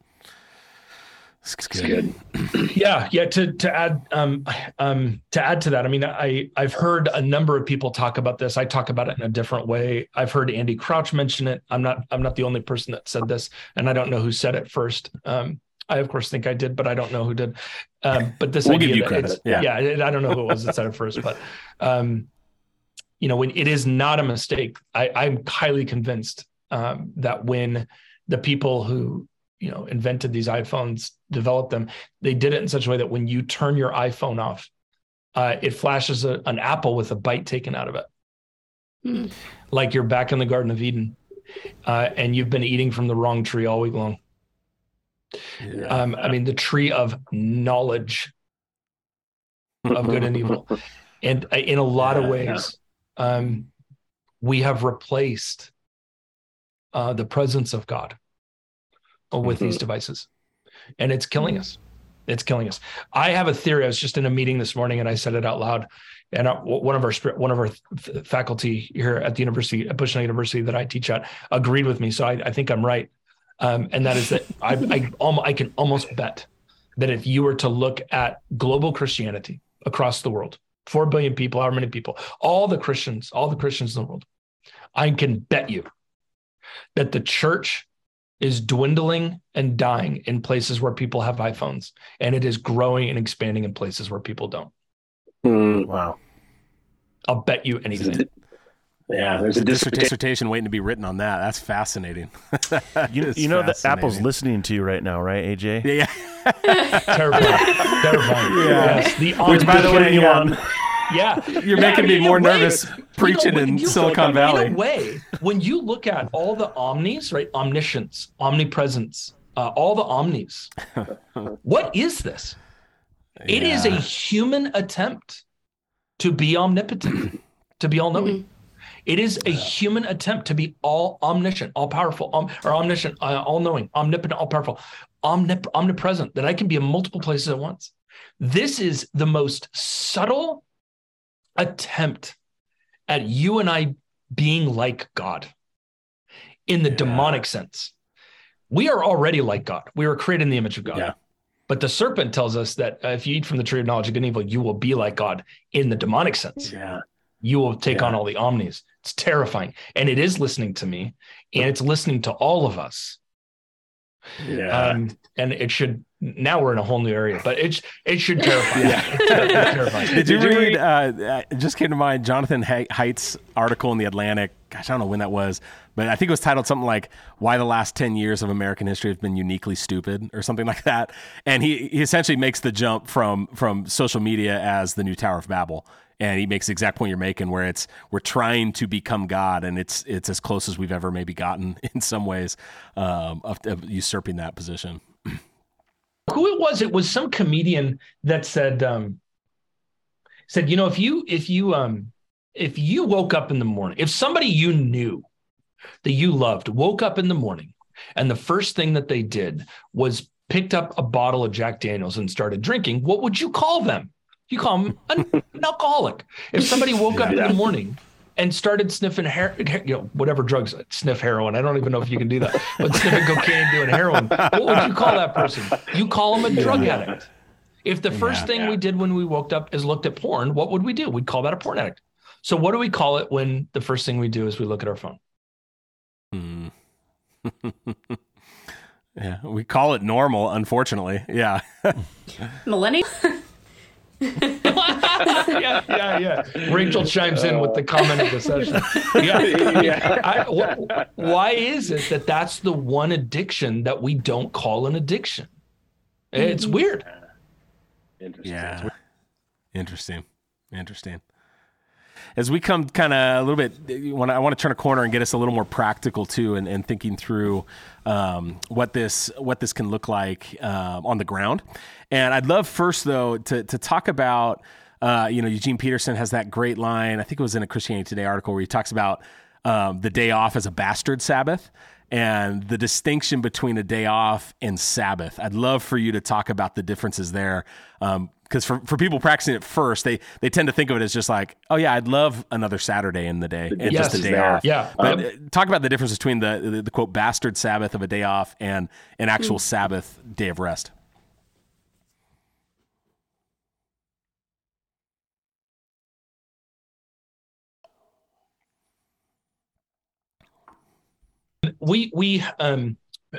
It's good. good. Yeah, yeah. To to add um, um, to add to that, I mean, I I've heard a number of people talk about this. I talk about it in a different way. I've heard Andy Crouch mention it. I'm not I'm not the only person that said this, and I don't know who said it first. Um, I of course think I did, but I don't know who did. Um, but this we'll idea give you that credit. It's, yeah, yeah. I don't know who it was that said it first, but um, you know, when it is not a mistake, I, I'm highly convinced um, that when the people who you know, invented these iPhones, developed them, they did it in such a way that when you turn your iPhone off, uh, it flashes a, an apple with a bite taken out of it. Mm. Like you're back in the Garden of Eden, uh, and you've been eating from the wrong tree all week long. Yeah. Um, I mean, the tree of knowledge of good and evil. And in a lot yeah, of ways, yeah. um, we have replaced uh, the presence of God with mm-hmm. these devices. And it's killing mm-hmm. us. It's killing us. I have a theory. I was just in a meeting this morning and I said it out loud. And one of our one of our faculty here at the university, at Bushnell University that I teach at, agreed with me. So I, I think I'm right. Um, and that is that I, I, I can almost bet that if you were to look at global Christianity across the world, four billion people, however many people, all the Christians, all the Christians in the world, I can bet you that the church is dwindling and dying in places where people have iPhones, and it is growing and expanding in places where people don't. Mm, wow. I'll bet you anything. Yeah, there's a dissertation. dissertation waiting to be written on that. That's fascinating. you you know that Apple's listening to you right now, right, A J? Yeah. Terrifying. Terrifying. Yeah. Yes. The Which, by the way, on. Yeah. You're yeah, making me more nervous way, preaching you know, in you, Silicon Valley. In a way, when you look at all the omnis, right? Omniscience, omnipresence, uh, all the omnis. What is this? Yeah. It is a human attempt to be omnipotent, to be all-knowing. Mm-hmm. It is a human attempt to be all omniscient, all powerful, om, or omniscient, uh, all-knowing, omnipotent, all powerful, omnip, omnipresent, that I can be in multiple places at once. This is the most subtle attempt at you and I being like God in the yeah. demonic sense. We are already like God. We were created in the image of God. Yeah. But the serpent tells us that uh, if you eat from the tree of knowledge of good and evil, you will be like God in the demonic sense. Yeah. You will take yeah. on all the omnis. It's terrifying. And it is listening to me, and it's listening to all of us. Yeah. Um, and it should, now we're in a whole new area, but it, it should terrify. yeah. It's terrifying. Did, Did you read, uh, it just came to mind, Jonathan Haidt's article in The Atlantic. Gosh, I don't know when that was, but I think it was titled something like "Why the Last ten Years of American History Have Been Uniquely Stupid" or something like that. And he, he essentially makes the jump from, from social media as the new Tower of Babel. And he makes the exact point you're making, where it's we're trying to become God, and it's it's as close as we've ever maybe gotten in some ways um, of, of usurping that position. Who it was? It was some comedian that said um, said you know if you if you um, if you woke up in the morning, if somebody you knew that you loved woke up in the morning, and the first thing that they did was picked up a bottle of Jack Daniels and started drinking, what would you call them? You call them an, an alcoholic. If somebody woke up yeah. in the morning and started sniffing hair, you know, whatever drugs, sniff heroin. I don't even know if you can do that, but sniffing cocaine, doing heroin. What would you call that person? You call them a drug yeah. addict. If the first yeah, thing yeah. we did when we woke up is looked at porn, what would we do? We'd call that a porn addict. So what do we call it when the first thing we do is we look at our phone? Hmm. yeah, we call it normal, unfortunately. Yeah. Millennial. yeah, yeah, yeah. Rachel chimes in with the comment of the session. Yeah, yeah. I, wh- why is it that that's the one addiction that we don't call an addiction? It's mm-hmm. weird. Interesting. Yeah. Interesting. Interesting. As we come kind of a little bit, when I want to turn a corner and get us a little more practical too, and, and thinking through um, what this what this can look like uh, on the ground. And I'd love first though to to talk about uh, you know Eugene Peterson has that great line. I think it was in a Christianity Today article where he talks about um, the day off as a bastard Sabbath and the distinction between a day off and Sabbath. I'd love for you to talk about the differences there. Um, Because for, for people practicing it first, they they tend to think of it as just like, oh yeah, I'd love another Saturday in the day and yes, just a day off. Yeah. But um, talk about the difference between the, the the quote bastard Sabbath of a day off and an actual mm. Sabbath day of rest. We we um.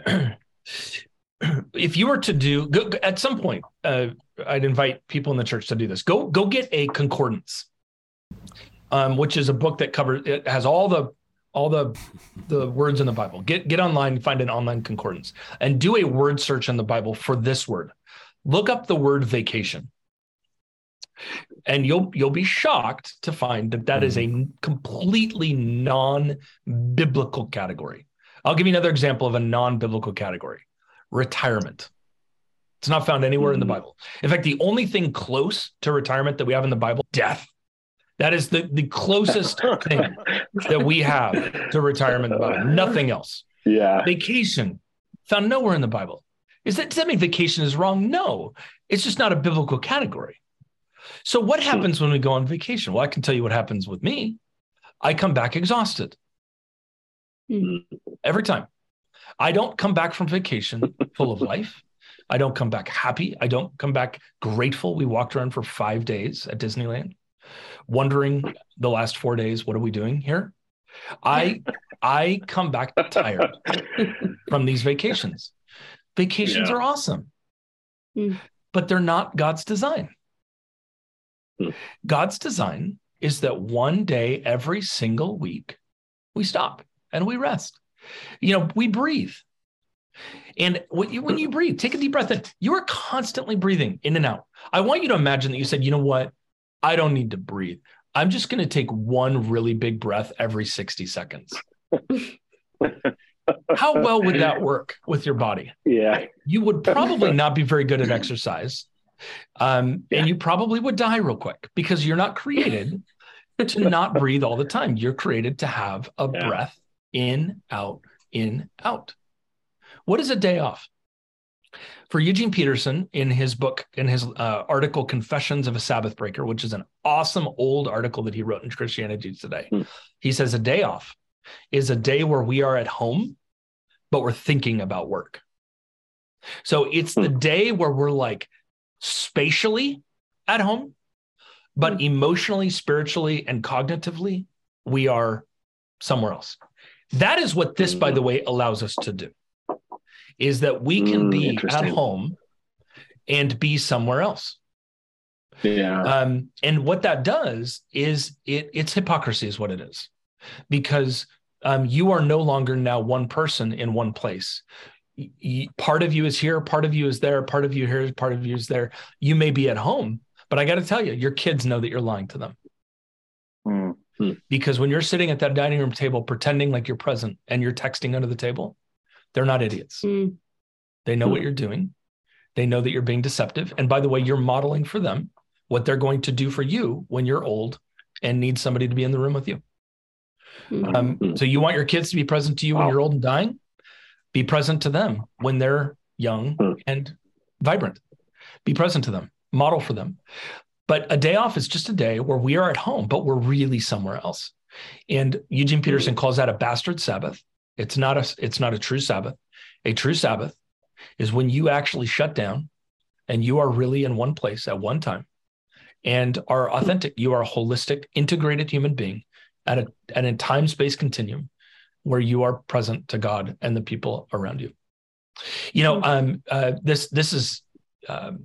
If you were to do go, at some point, uh, I'd invite people in the church to do this. Go, go get a concordance, um, which is a book that covers. It has all the all the the words in the Bible. Get get online, find an online concordance, and do a word search in the Bible for this word. Look up the word vacation, and you'll you'll be shocked to find that that is a completely non-biblical category. I'll give you another example of a non-biblical category. retirement. It's not found anywhere mm-hmm. in the Bible. In fact, the only thing close to retirement that we have in the Bible, death. That is the, the closest thing that we have to retirement in the Bible. Nothing else. Yeah. Vacation, found nowhere in the Bible. Is that, does that mean vacation is wrong? No, it's just not a biblical category. So what happens when we go on vacation? Well, I can tell you what happens with me. I come back exhausted. Mm-hmm. Every time. I don't come back from vacation full of life. I don't come back happy. I don't come back grateful. We walked around for five days at Disneyland, wondering the last four days, what are we doing here? I I come back tired from these vacations. Vacations yeah. are awesome, mm. but they're not God's design. Mm. God's design is that one day every single week we stop and we rest. You know, we breathe. And when you, when you breathe, take a deep breath in. You are constantly breathing in and out. I want you to imagine that you said, you know what? I don't need to breathe. I'm just going to take one really big breath every sixty seconds. How well would that work with your body? Yeah. You would probably not be very good at exercise. Um, yeah. And you probably would die real quick because you're not created to not breathe all the time. You're created to have a yeah. breath in, out, in, out. What is a day off? For Eugene Peterson, in his book, in his uh, article, Confessions of a Sabbath Breaker, which is an awesome old article that he wrote in Christianity Today, hmm. he says a day off is a day where we are at home, but we're thinking about work. So it's hmm. the day where we're like spatially at home, but hmm. emotionally, spiritually, and cognitively, we are somewhere else. That is what this, by the way, allows us to do. Is that we can be mm, at home and be somewhere else. Yeah. Um, and what that does is it it's hypocrisy is what it is. Because um, you are no longer now one person in one place. Y- y- part of you is here, part of you is there, part of you here, part of you is there. You may be at home, but I got to tell you, your kids know that you're lying to them. Mm-hmm. Because when you're sitting at that dining room table pretending like you're present and you're texting under the table, they're not idiots. Mm. They know mm. what you're doing. They know that you're being deceptive. And by the way, you're modeling for them what they're going to do for you when you're old and need somebody to be in the room with you. Mm. Um, so you want your kids to be present to you wow. when you're old and dying? Be present to them when they're young mm. and vibrant. Be present to them. Model for them. But a day off is just a day where we are at home, but we're really somewhere else. And Eugene Peterson mm. calls that a bastard Sabbath. It's not a, it's not a true Sabbath. A true Sabbath is when you actually shut down and you are really in one place at one time and are authentic. You are a holistic, integrated human being at a, at a time-space continuum where you are present to God and the people around you. You know, um, uh, this, this is, um,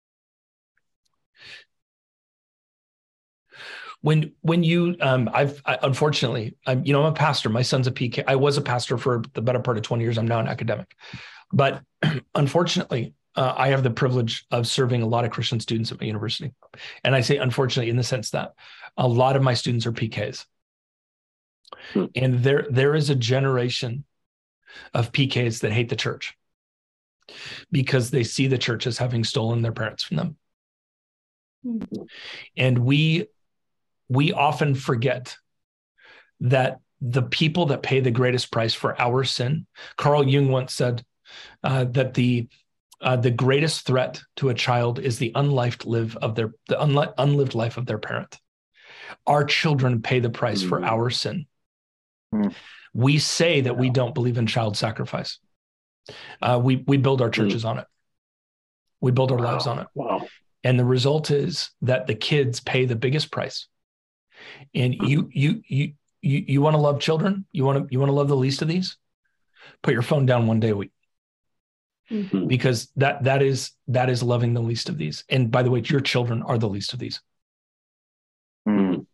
When when you, um, I've I, unfortunately, I'm, you know, I'm a pastor. My son's a P K. I was a pastor for the better part of twenty years. I'm now an academic. But unfortunately, uh, I have the privilege of serving a lot of Christian students at my university. And I say unfortunately in the sense that a lot of my students are P Ks. Hmm. And there there is a generation of P Ks that hate the church because they see the church as having stolen their parents from them. Hmm. And we... We often forget that the people that pay the greatest price for our sin, Carl Jung once said uh, that the uh, the greatest threat to a child is the unlived live of their the unli- unlived life of their parent. Our children pay the price mm. for our sin. Mm. We say that we don't believe in child sacrifice. Uh, we we build our churches mm. on it. We build our wow. lives on it. Wow. And the result is that the kids pay the biggest price. And you, you, you, you, you want to love children? You want to, you want to love the least of these? Put your phone down one day a week, mm-hmm. because that, that is, that is loving the least of these. And by the way, your children are the least of these. Mm.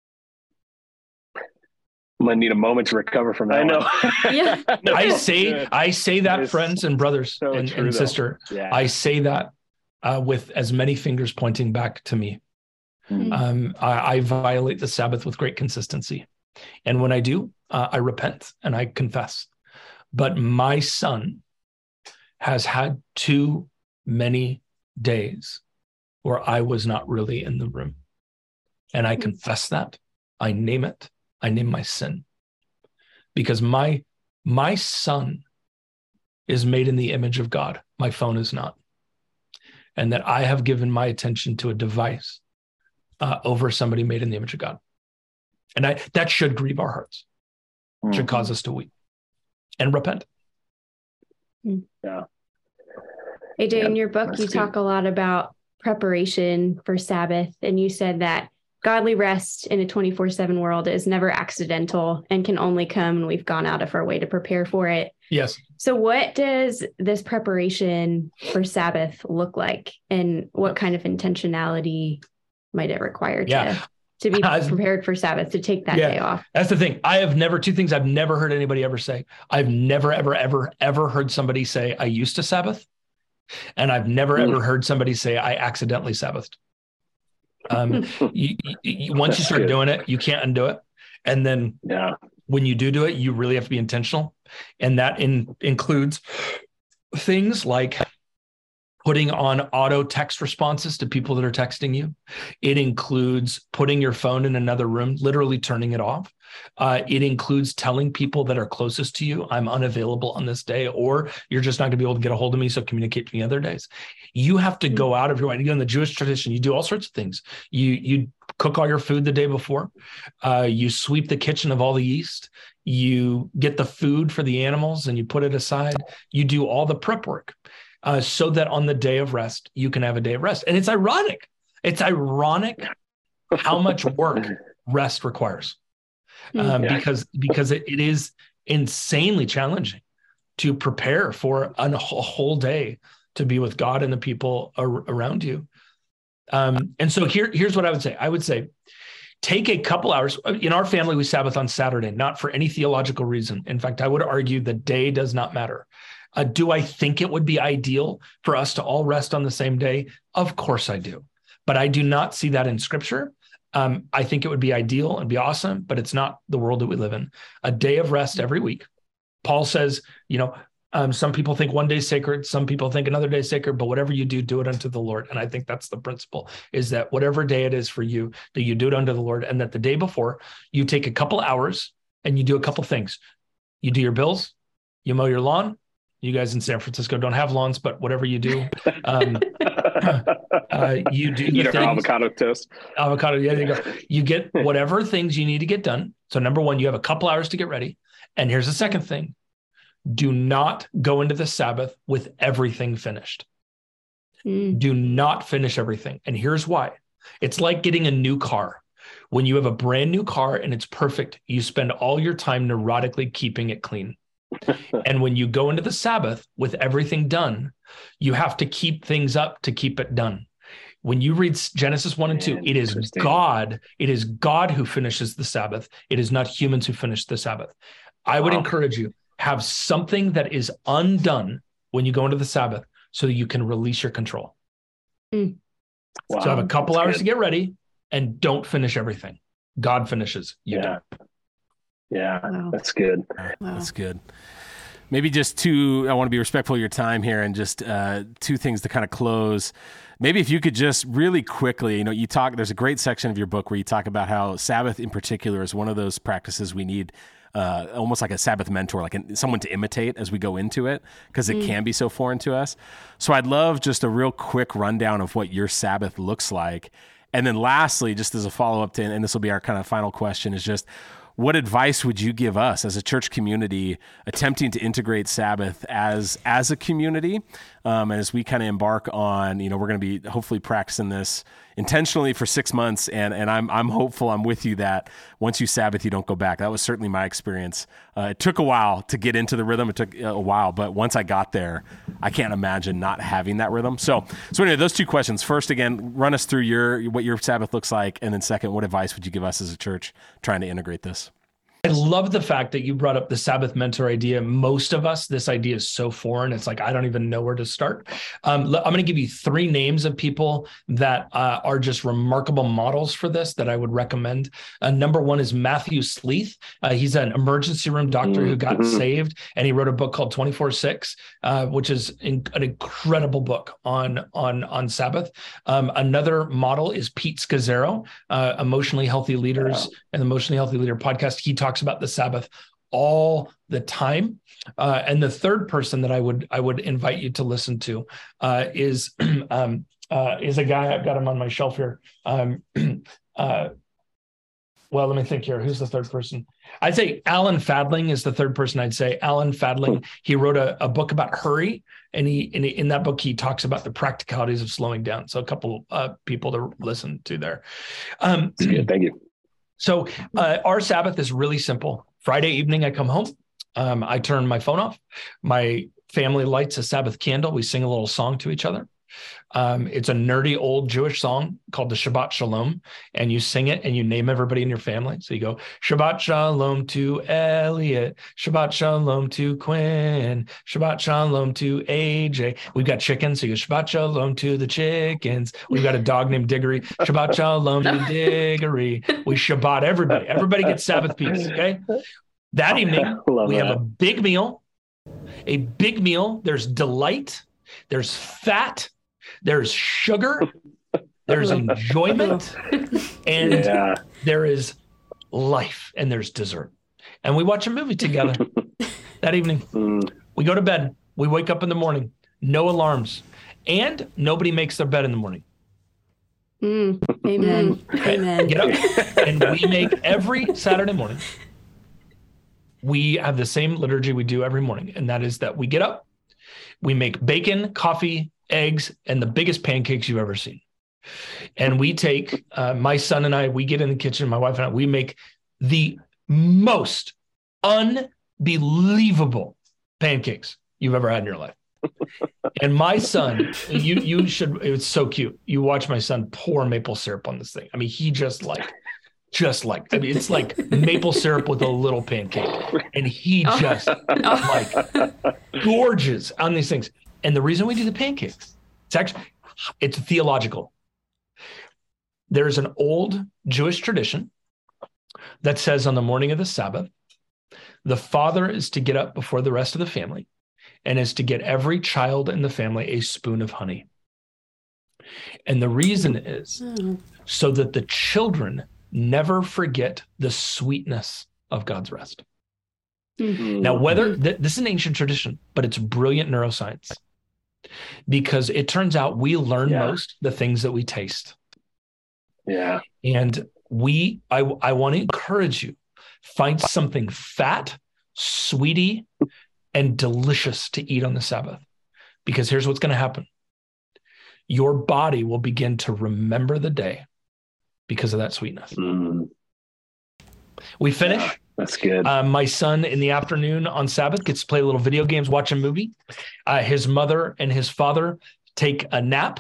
I'm gonna need a moment to recover from that. I know. yeah. I say, I say that, it's friends and brothers so and, and sister. Yeah. I say that uh, with as many fingers pointing back to me. Mm-hmm. Um, I, I violate the Sabbath with great consistency. And when I do, uh, I repent and I confess. But my son has had too many days where I was not really in the room. And I confess that. I name it. I name my sin. Because my, my son is made in the image of God. My phone is not. And that I have given my attention to a device uh, over somebody made in the image of God. And I, that should grieve our hearts. Mm-hmm. Should cause us to weep and repent. Yeah. A J, yeah, in your book, you good. talk a lot about preparation for Sabbath. And you said that godly rest in a twenty-four seven world is never accidental and can only come when we've gone out of our way to prepare for it. Yes. So what does this preparation for Sabbath look like? And what kind of intentionality might it require to, yeah. to be prepared for Sabbath, to take that yeah. day off? That's the thing. I have never, two things I've never heard anybody ever say. I've never, ever, ever, ever heard somebody say, I used to Sabbath. And I've never, mm. ever heard somebody say, I accidentally Sabbathed. Um, you, you, once you start good. doing it, you can't undo it. And then yeah. when you do do it, you really have to be intentional. And that in, includes things like putting on auto text responses to people that are texting you. It includes putting your phone in another room, literally turning it off. Uh, it includes telling people that are closest to you, I'm unavailable on this day, or you're just not going to be able to get a hold of me, so communicate to me other days. You have to go out of your way. In the Jewish tradition, you do all sorts of things. You you cook all your food the day before. Uh, you sweep the kitchen of all the yeast. You get the food for the animals and you put it aside. You do all the prep work. Uh, so that on the day of rest, you can have a day of rest. And it's ironic. It's ironic how much work rest requires. Um, yeah. Because because it, it is insanely challenging to prepare for a, a whole day to be with God and the people ar- around you. Um, and so here, here's what I would say. I would say, take a couple hours. In our family, we Sabbath on Saturday, not for any theological reason. In fact, I would argue the day does not matter. Uh, do I think it would be ideal for us to all rest on the same day? Of course I do. But I do not see that in Scripture. Um, I think it would be ideal and be awesome, but it's not the world that we live in. A day of rest every week. Paul says, you know, um, some people think one day is sacred, some people think another day is sacred, but whatever you do, do it unto the Lord. And I think that's the principle, is that whatever day it is for you, that you do it unto the Lord, and that the day before you take a couple hours and you do a couple things. You do your bills, you mow your lawn. You guys in San Francisco don't have lawns, but whatever you do, um, uh, you do Eat the things. avocado toast. Avocado, yeah, there you go. You get whatever things you need to get done. So number one, you have a couple hours to get ready. And here's the second thing. Do not go into the Sabbath with everything finished. Mm. Do not finish everything. And here's why. It's like getting a new car. When you have a brand new car and it's perfect, you spend all your time neurotically keeping it clean. And when you go into the Sabbath with everything done, you have to keep things up to keep it done. When you read Genesis one and two, it is God, it is God who finishes the Sabbath. It is not humans who finish the Sabbath. I would wow. encourage you, have something that is undone when you go into the Sabbath so that you can release your control. Mm. Wow. So have a couple That's hours good. to get ready and don't finish everything. God finishes, you yeah. don't. Yeah, wow. That's good. Wow. That's good. Maybe just two, I want to be respectful of your time here, and just uh, two things to kind of close. Maybe if you could just really quickly, you know, you talk, there's a great section of your book where you talk about how Sabbath in particular is one of those practices we need, uh, almost like a Sabbath mentor, like an, someone to imitate as we go into it, because it mm. can be so foreign to us. So I'd love just a real quick rundown of what your Sabbath looks like. And then lastly, just as a follow-up to, and this will be our kind of final question, is just, what advice would you give us as a church community attempting to integrate Sabbath as as a community, um, as we kind of embark on, you know, we're going to be hopefully practicing this intentionally for six months, and and I'm I'm hopeful, I'm with you, that once you Sabbath, you don't go back. That was certainly my experience. Uh, it took a while to get into the rhythm. It took a while, but once I got there, I can't imagine not having that rhythm. So so anyway, those two questions. First, again, run us through your what your Sabbath looks like, and then second, what advice would you give us as a church trying to integrate this? I love the fact that you brought up the Sabbath mentor idea. Most of us, this idea is so foreign. It's like, I don't even know where to start. Um, I'm going to give you three names of people that uh, are just remarkable models for this that I would recommend. Uh, number one is Matthew Sleeth. Uh, he's an emergency room doctor who got mm-hmm. saved, and he wrote a book called twenty-four six, uh, which is in, an incredible book on, on, on Sabbath. Um, another model is Pete Scazzero, uh, Emotionally Healthy Leaders wow. and the Emotionally Healthy Leader podcast. He talks about the Sabbath all the time. Uh, and the third person that I would I would invite you to listen to uh, is um, uh, is a guy. I've got him on my shelf here. Um, uh, well, let me think here. Who's the third person? I'd say Alan Fadling is the third person. I'd say Alan Fadling. He wrote a, a book about hurry, and he, and he in that book he talks about the practicalities of slowing down. So a couple uh, people to listen to there. Um, That's good. Thank you. So uh, our Sabbath is really simple. Friday evening, I come home. Um, I turn my phone off. My family lights a Sabbath candle. We sing a little song to each other. Um, it's a nerdy old Jewish song called the Shabbat Shalom, and you sing it and you name everybody in your family. So you go, Shabbat Shalom to Elliot, Shabbat Shalom to Quinn, Shabbat Shalom to A J. We've got chickens, so you go, Shabbat Shalom to the chickens. We've got a dog named Diggory, Shabbat Shalom to Diggory. We Shabbat everybody. Everybody gets Sabbath peace, okay? That evening, we that. have a big meal, a big meal. There's delight, there's fat, there's sugar, there's enjoyment, and yeah. there is life, and there's dessert. And we watch a movie together that evening. Mm. We go to bed. We wake up in the morning. No alarms. And nobody makes their bed in the morning. Mm. Amen. Amen. Get up, and we make every Saturday morning. We have the same liturgy we do every morning, and that is that we get up, we make bacon, coffee, eggs, and the biggest pancakes you've ever seen. And we take, uh, my son and I, we get in the kitchen, my wife and I, we make the most unbelievable pancakes you've ever had in your life. And my son, you you should, it's so cute. You watch my son pour maple syrup on this thing. I mean, he just like, just like, I mean, it's like maple syrup with a little pancake. And he just like gorges on these things. And the reason we do the pancakes, it's actually, it's theological. There's an old Jewish tradition that says on the morning of the Sabbath, the father is to get up before the rest of the family and is to get every child in the family a spoon of honey. And the reason is so that the children never forget the sweetness of God's rest. Mm-hmm. Now, whether th- this is an ancient tradition, but it's brilliant neuroscience, because it turns out we learn yeah. most the things that we taste. Yeah. And we, I, I want to encourage you, find something fat, sweety, and delicious to eat on the Sabbath, because here's what's going to happen. Your body will begin to remember the day because of that sweetness. Mm. We finish. Yeah, that's good. Uh, my son in the afternoon on Sabbath gets to play little video games, watch a movie. Uh, his mother and his father take a nap.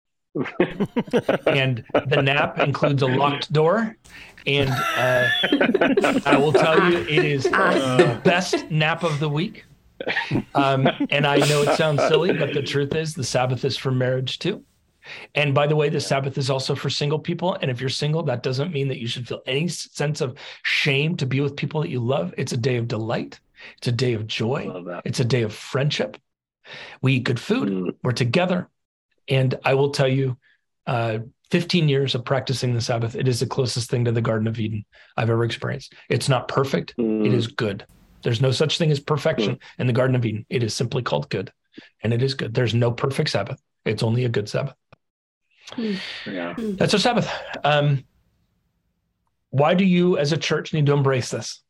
And the nap includes a locked door. And uh, I will tell you, it is the best nap of the week. Um, and I know it sounds silly, but the truth is the Sabbath is for marriage too. And by the way, the Sabbath is also for single people. And if you're single, that doesn't mean that you should feel any sense of shame to be with people that you love. It's a day of delight. It's a day of joy. It's a day of friendship. We eat good food. Mm. We're together. And I will tell you, uh, fifteen years of practicing the Sabbath, it is the closest thing to the Garden of Eden I've ever experienced. It's not perfect. Mm. It is good. There's no such thing as perfection mm. in the Garden of Eden. It is simply called good. And it is good. There's no perfect Sabbath. It's only a good Sabbath. Yeah. That's our Sabbath. Um, why do you as a church need to embrace this?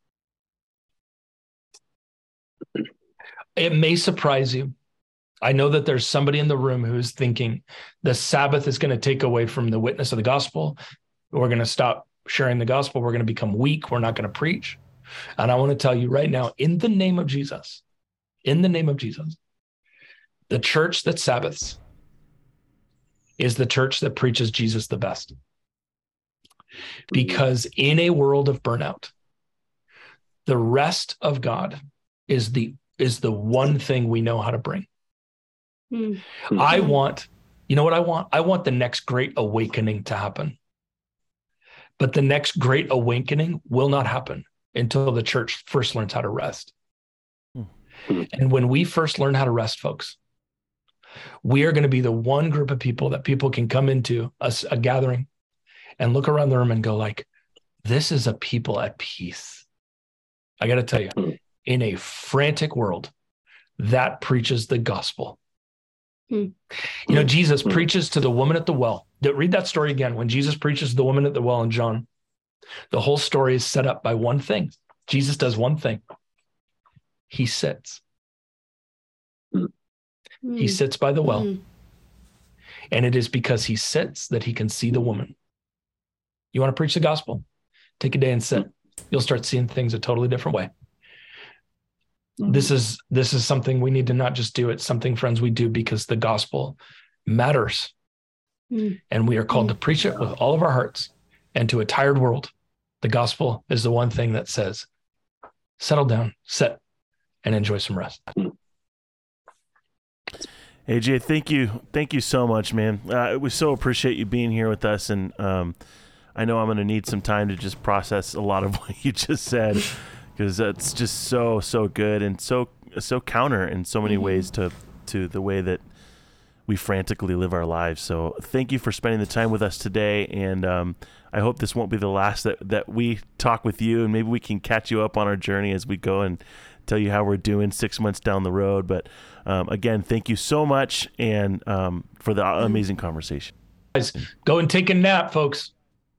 It may surprise you. I know that there's somebody in the room who's thinking the Sabbath is going to take away from the witness of the gospel. We're going to stop sharing the gospel. We're going to become weak. We're not going to preach. And I want to tell you right now, in the name of Jesus, in the name of Jesus, the church that Sabbaths is the church that preaches Jesus the best. Because in a world of burnout, The rest of God is the is the one thing we know how to bring. Mm-hmm. I want, you know what I want? I want the next great awakening to happen. But the next great awakening will not happen until the church first learns how to rest. Mm-hmm. And when we first learn how to rest, folks, we are going to be the one group of people that people can come into a, a gathering and look around the room and go like, this is a people at peace. I got to tell you, in a frantic world, that preaches the gospel. Hmm. You know, Jesus preaches to the woman at the well. Read that story again. When Jesus preaches to the woman at the well in John, the whole story is set up by one thing. Jesus does one thing. He sits. Hmm. He sits by the well. Hmm. And it is because he sits that he can see the woman. You want to preach the gospel? Take a day and sit. You'll start seeing things a totally different way. This is this is something we need to not just do. It's something, friends, we do because the gospel matters. Mm. And we are called Mm. to preach it with all of our hearts. And to a tired world, the gospel is the one thing that says, settle down, sit, and enjoy some rest. A J, thank you. Thank you so much, man. Uh, we so appreciate you being here with us. And um, I know I'm going to need some time to just process a lot of what you just said, because that's just so, so good and so, so counter in so many mm-hmm. ways to, to the way that we frantically live our lives. So thank you for spending the time with us today. And um, I hope this won't be the last that, that we talk with you, and maybe we can catch you up on our journey as we go and tell you how we're doing six months down the road. But um, again, thank you so much. And um, for the amazing conversation. Guys, go and take a nap, folks.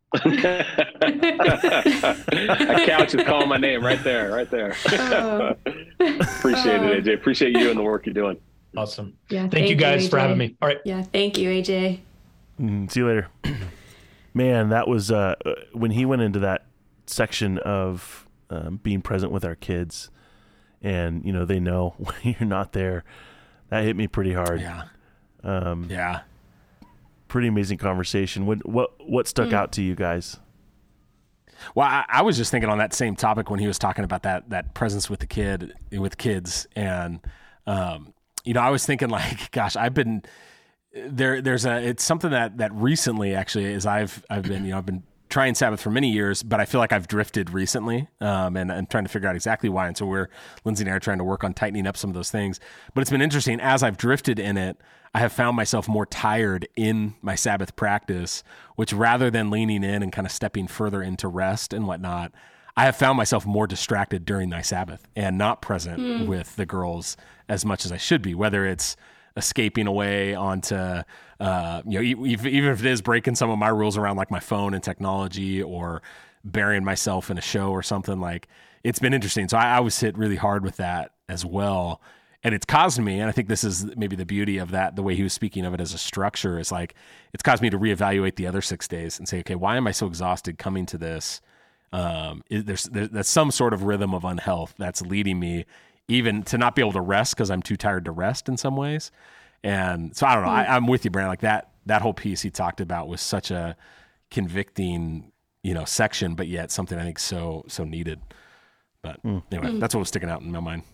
A couch is calling my name right there, right there. Oh. Appreciate oh. it, A J. Appreciate you and the work you're doing. Awesome. Yeah. Thank, thank you guys you, for having me. All right. Yeah. Thank you, A J. Mm, see you later. Man, that was uh, when he went into that section of um, being present with our kids, and you know they know when you're not there. That hit me pretty hard. Yeah. Um, yeah. Pretty amazing conversation. What what what stuck mm. out to you guys? Well, I, I was just thinking on that same topic when he was talking about that that presence with the kid with kids, and um, you know, I was thinking like, gosh, I've been there. There's a it's something that that recently actually is I've I've been you know I've been trying Sabbath for many years, but I feel like I've drifted recently, um, and I'm trying to figure out exactly why. And so we're Lindsay and I are trying to work on tightening up some of those things. But it's been interesting as I've drifted in it. I have found myself more tired in my Sabbath practice, which rather than leaning in and kind of stepping further into rest and whatnot, I have found myself more distracted during my Sabbath and not present mm. with the girls as much as I should be, whether it's escaping away onto, uh, you know, even if it is breaking some of my rules around like my phone and technology, or burying myself in a show or something. Like, it's been interesting. So I, I was hit really hard with that as well. And it's caused me, and I think this is maybe the beauty of that, the way he was speaking of it as a structure, is like, it's caused me to reevaluate the other six days and say, okay, why am I so exhausted coming to this? Um, is, there's, there's, there's some sort of rhythm of unhealth that's leading me even to not be able to rest because I'm too tired to rest in some ways. And so I don't know, I, I'm with you, Brandon. Like that, that whole piece he talked about was such a convicting, you know, section, but yet something I think so, so needed. But mm. anyway, mm. that's what was sticking out in my mind.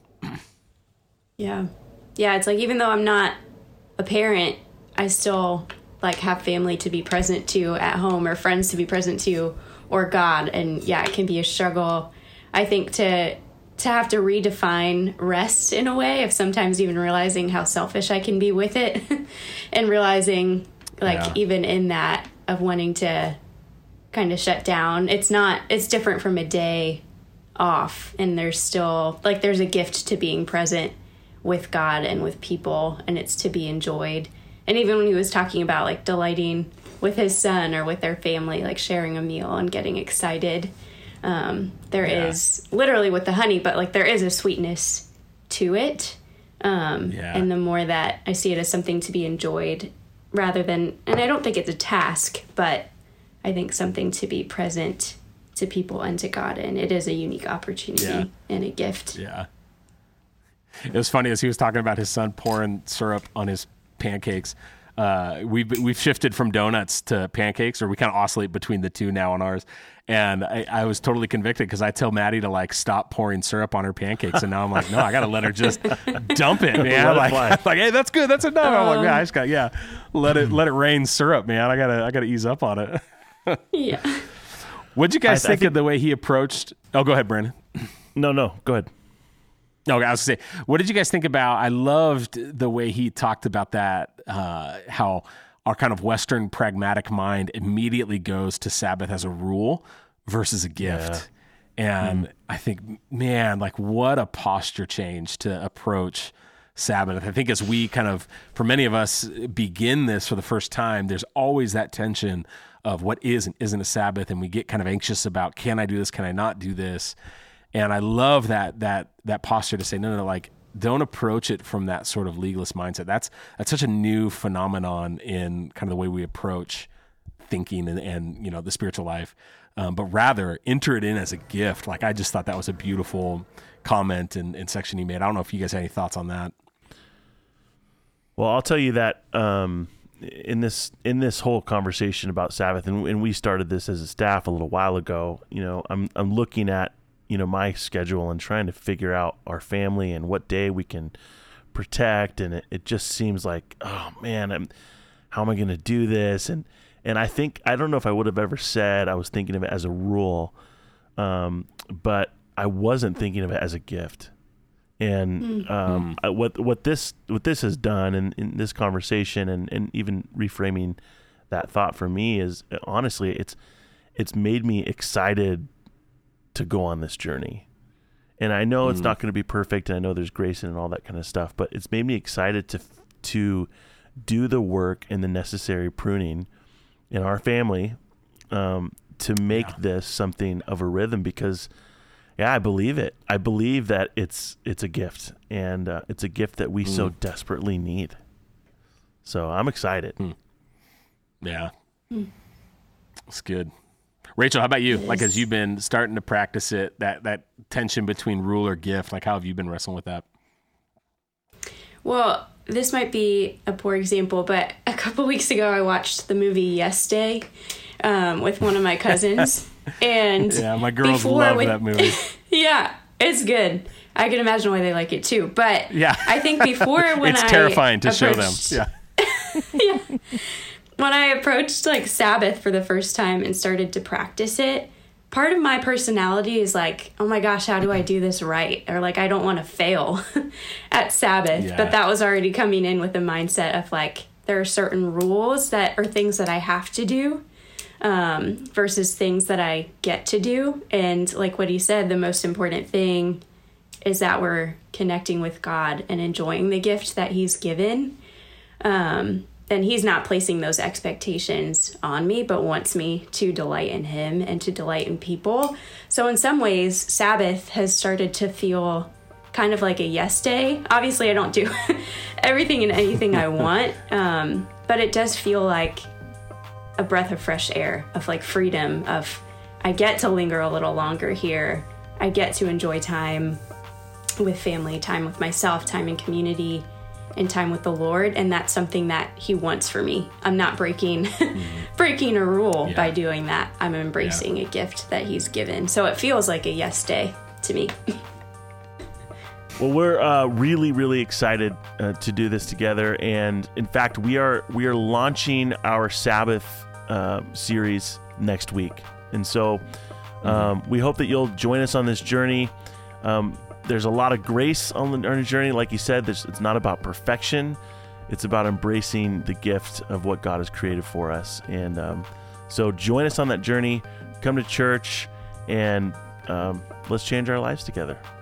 Yeah. Yeah. It's like, even though I'm not a parent, I still like have family to be present to at home, or friends to be present to, or God. And yeah, it can be a struggle, I think, to, to have to redefine rest in a way, of sometimes even realizing how selfish I can be with it and realizing like yeah. even in that of wanting to kind of shut down, it's not, it's different from a day off. And there's still like, there's a gift to being present with God and with people, and it's to be enjoyed. And even when he was talking about like delighting with his son or with their family, like sharing a meal and getting excited, um, there yeah. is literally with the honey, but like there is a sweetness to it. Um, yeah. And the more that I see it as something to be enjoyed rather than, and I don't think it's a task, but I think something to be present to people and to God. And it is a unique opportunity yeah. and a gift. Yeah. It was funny as he was talking about his son pouring syrup on his pancakes. uh, we've we've shifted from donuts to pancakes, or we kind of oscillate between the two now on ours. And I, I was totally convicted because I tell Maddie to like stop pouring syrup on her pancakes, and now I'm like, no, I got to let her just dump it, man. Let it like, fly. like, hey, that's good, that's enough. I'm like, Um, man, I just got yeah, let it let it rain syrup, man. I gotta I gotta ease up on it. Yeah. What'd you guys I- I think, think- of the way he approached? Oh, go ahead, Brandon. No, no, go ahead. No, I was gonna say, what did you guys think about? I loved the way he talked about that. Uh, how our kind of Western pragmatic mind immediately goes to Sabbath as a rule versus a gift. And mm. I think, man, like what a posture change to approach Sabbath. I think as we kind of, for many of us, begin this for the first time, there's always that tension of what is and isn't a Sabbath. And we get kind of anxious about, can I do this? Can I not do this? And I love that, that, that posture to say, no, no, no, like, don't approach it from that sort of legalist mindset. That's, that's such a new phenomenon in kind of the way we approach thinking and, and you know, the spiritual life. Um, but rather enter it in as a gift. Like, I just thought that was a beautiful comment and, and section he made. I don't know if you guys have any thoughts on that. Well, I'll tell you that um, in this in this whole conversation about Sabbath, and, and we started this as a staff a little while ago. You know, I'm I'm looking at you know my schedule and trying to figure out our family and what day we can protect, and it, it just seems like, oh man, I'm, how am I going to do this? And And I think, I don't know if I would have ever said I was thinking of it as a rule, um, but I wasn't thinking of it as a gift. And Mm. um, I, what what this what this has done in, in this conversation and, and even reframing that thought for me is, honestly, it's it's made me excited to go on this journey. And I know mm. it's not going to be perfect, and I know there's grace in it and all that kind of stuff, but it's made me excited to to do the work and the necessary pruning in our family um, to make yeah. this something of a rhythm, because yeah, I believe it. I believe that it's it's a gift, and uh, it's a gift that we mm. so desperately need. So I'm excited. Mm. Yeah. Mm. It's good. Rachel, how about you? Like, as you've been starting to practice it, that, that tension between rule or gift, like how have you been wrestling with that? Well, this might be a poor example, but a couple weeks ago I watched the movie Yes Day um, with one of my cousins. And yeah, my girls love when, that movie. Yeah, it's good. I can imagine why they like it too. But yeah. I think before when it's I terrifying to show them. approached- Yeah. yeah. When I approached like Sabbath for the first time and started to practice it, part of my personality is like, oh my gosh, how do I do this right? Or like, I don't want to fail at Sabbath. Yeah. But that was already coming in with the mindset of like, there are certain rules that are things that I have to do um, versus things that I get to do. And like what he said, the most important thing is that we're connecting with God and enjoying the gift that he's given. Um, and he's not placing those expectations on me, but wants me to delight in him and to delight in people. So in some ways, Sabbath has started to feel kind of like a yes day. Obviously, I don't do everything and anything I want, um, but it does feel like a breath of fresh air, of like freedom, of I get to linger a little longer here. I get to enjoy time with family, time with myself, time in community, and time with the Lord, and that's something that he wants for me. I'm not breaking mm. breaking a rule yeah. by doing that. I'm embracing yeah. a gift that he's given. So it feels like a yes day to me. Well, we're uh, really, really excited uh, to do this together, and in fact, we are we are launching our Sabbath uh, series next week, and so um, mm-hmm. we hope that you'll join us on this journey. Um, There's a lot of grace on the, on the journey. Like you said, there's, it's not about perfection. It's about embracing the gift of what God has created for us. And um, so join us on that journey. Come to church, and um, let's change our lives together.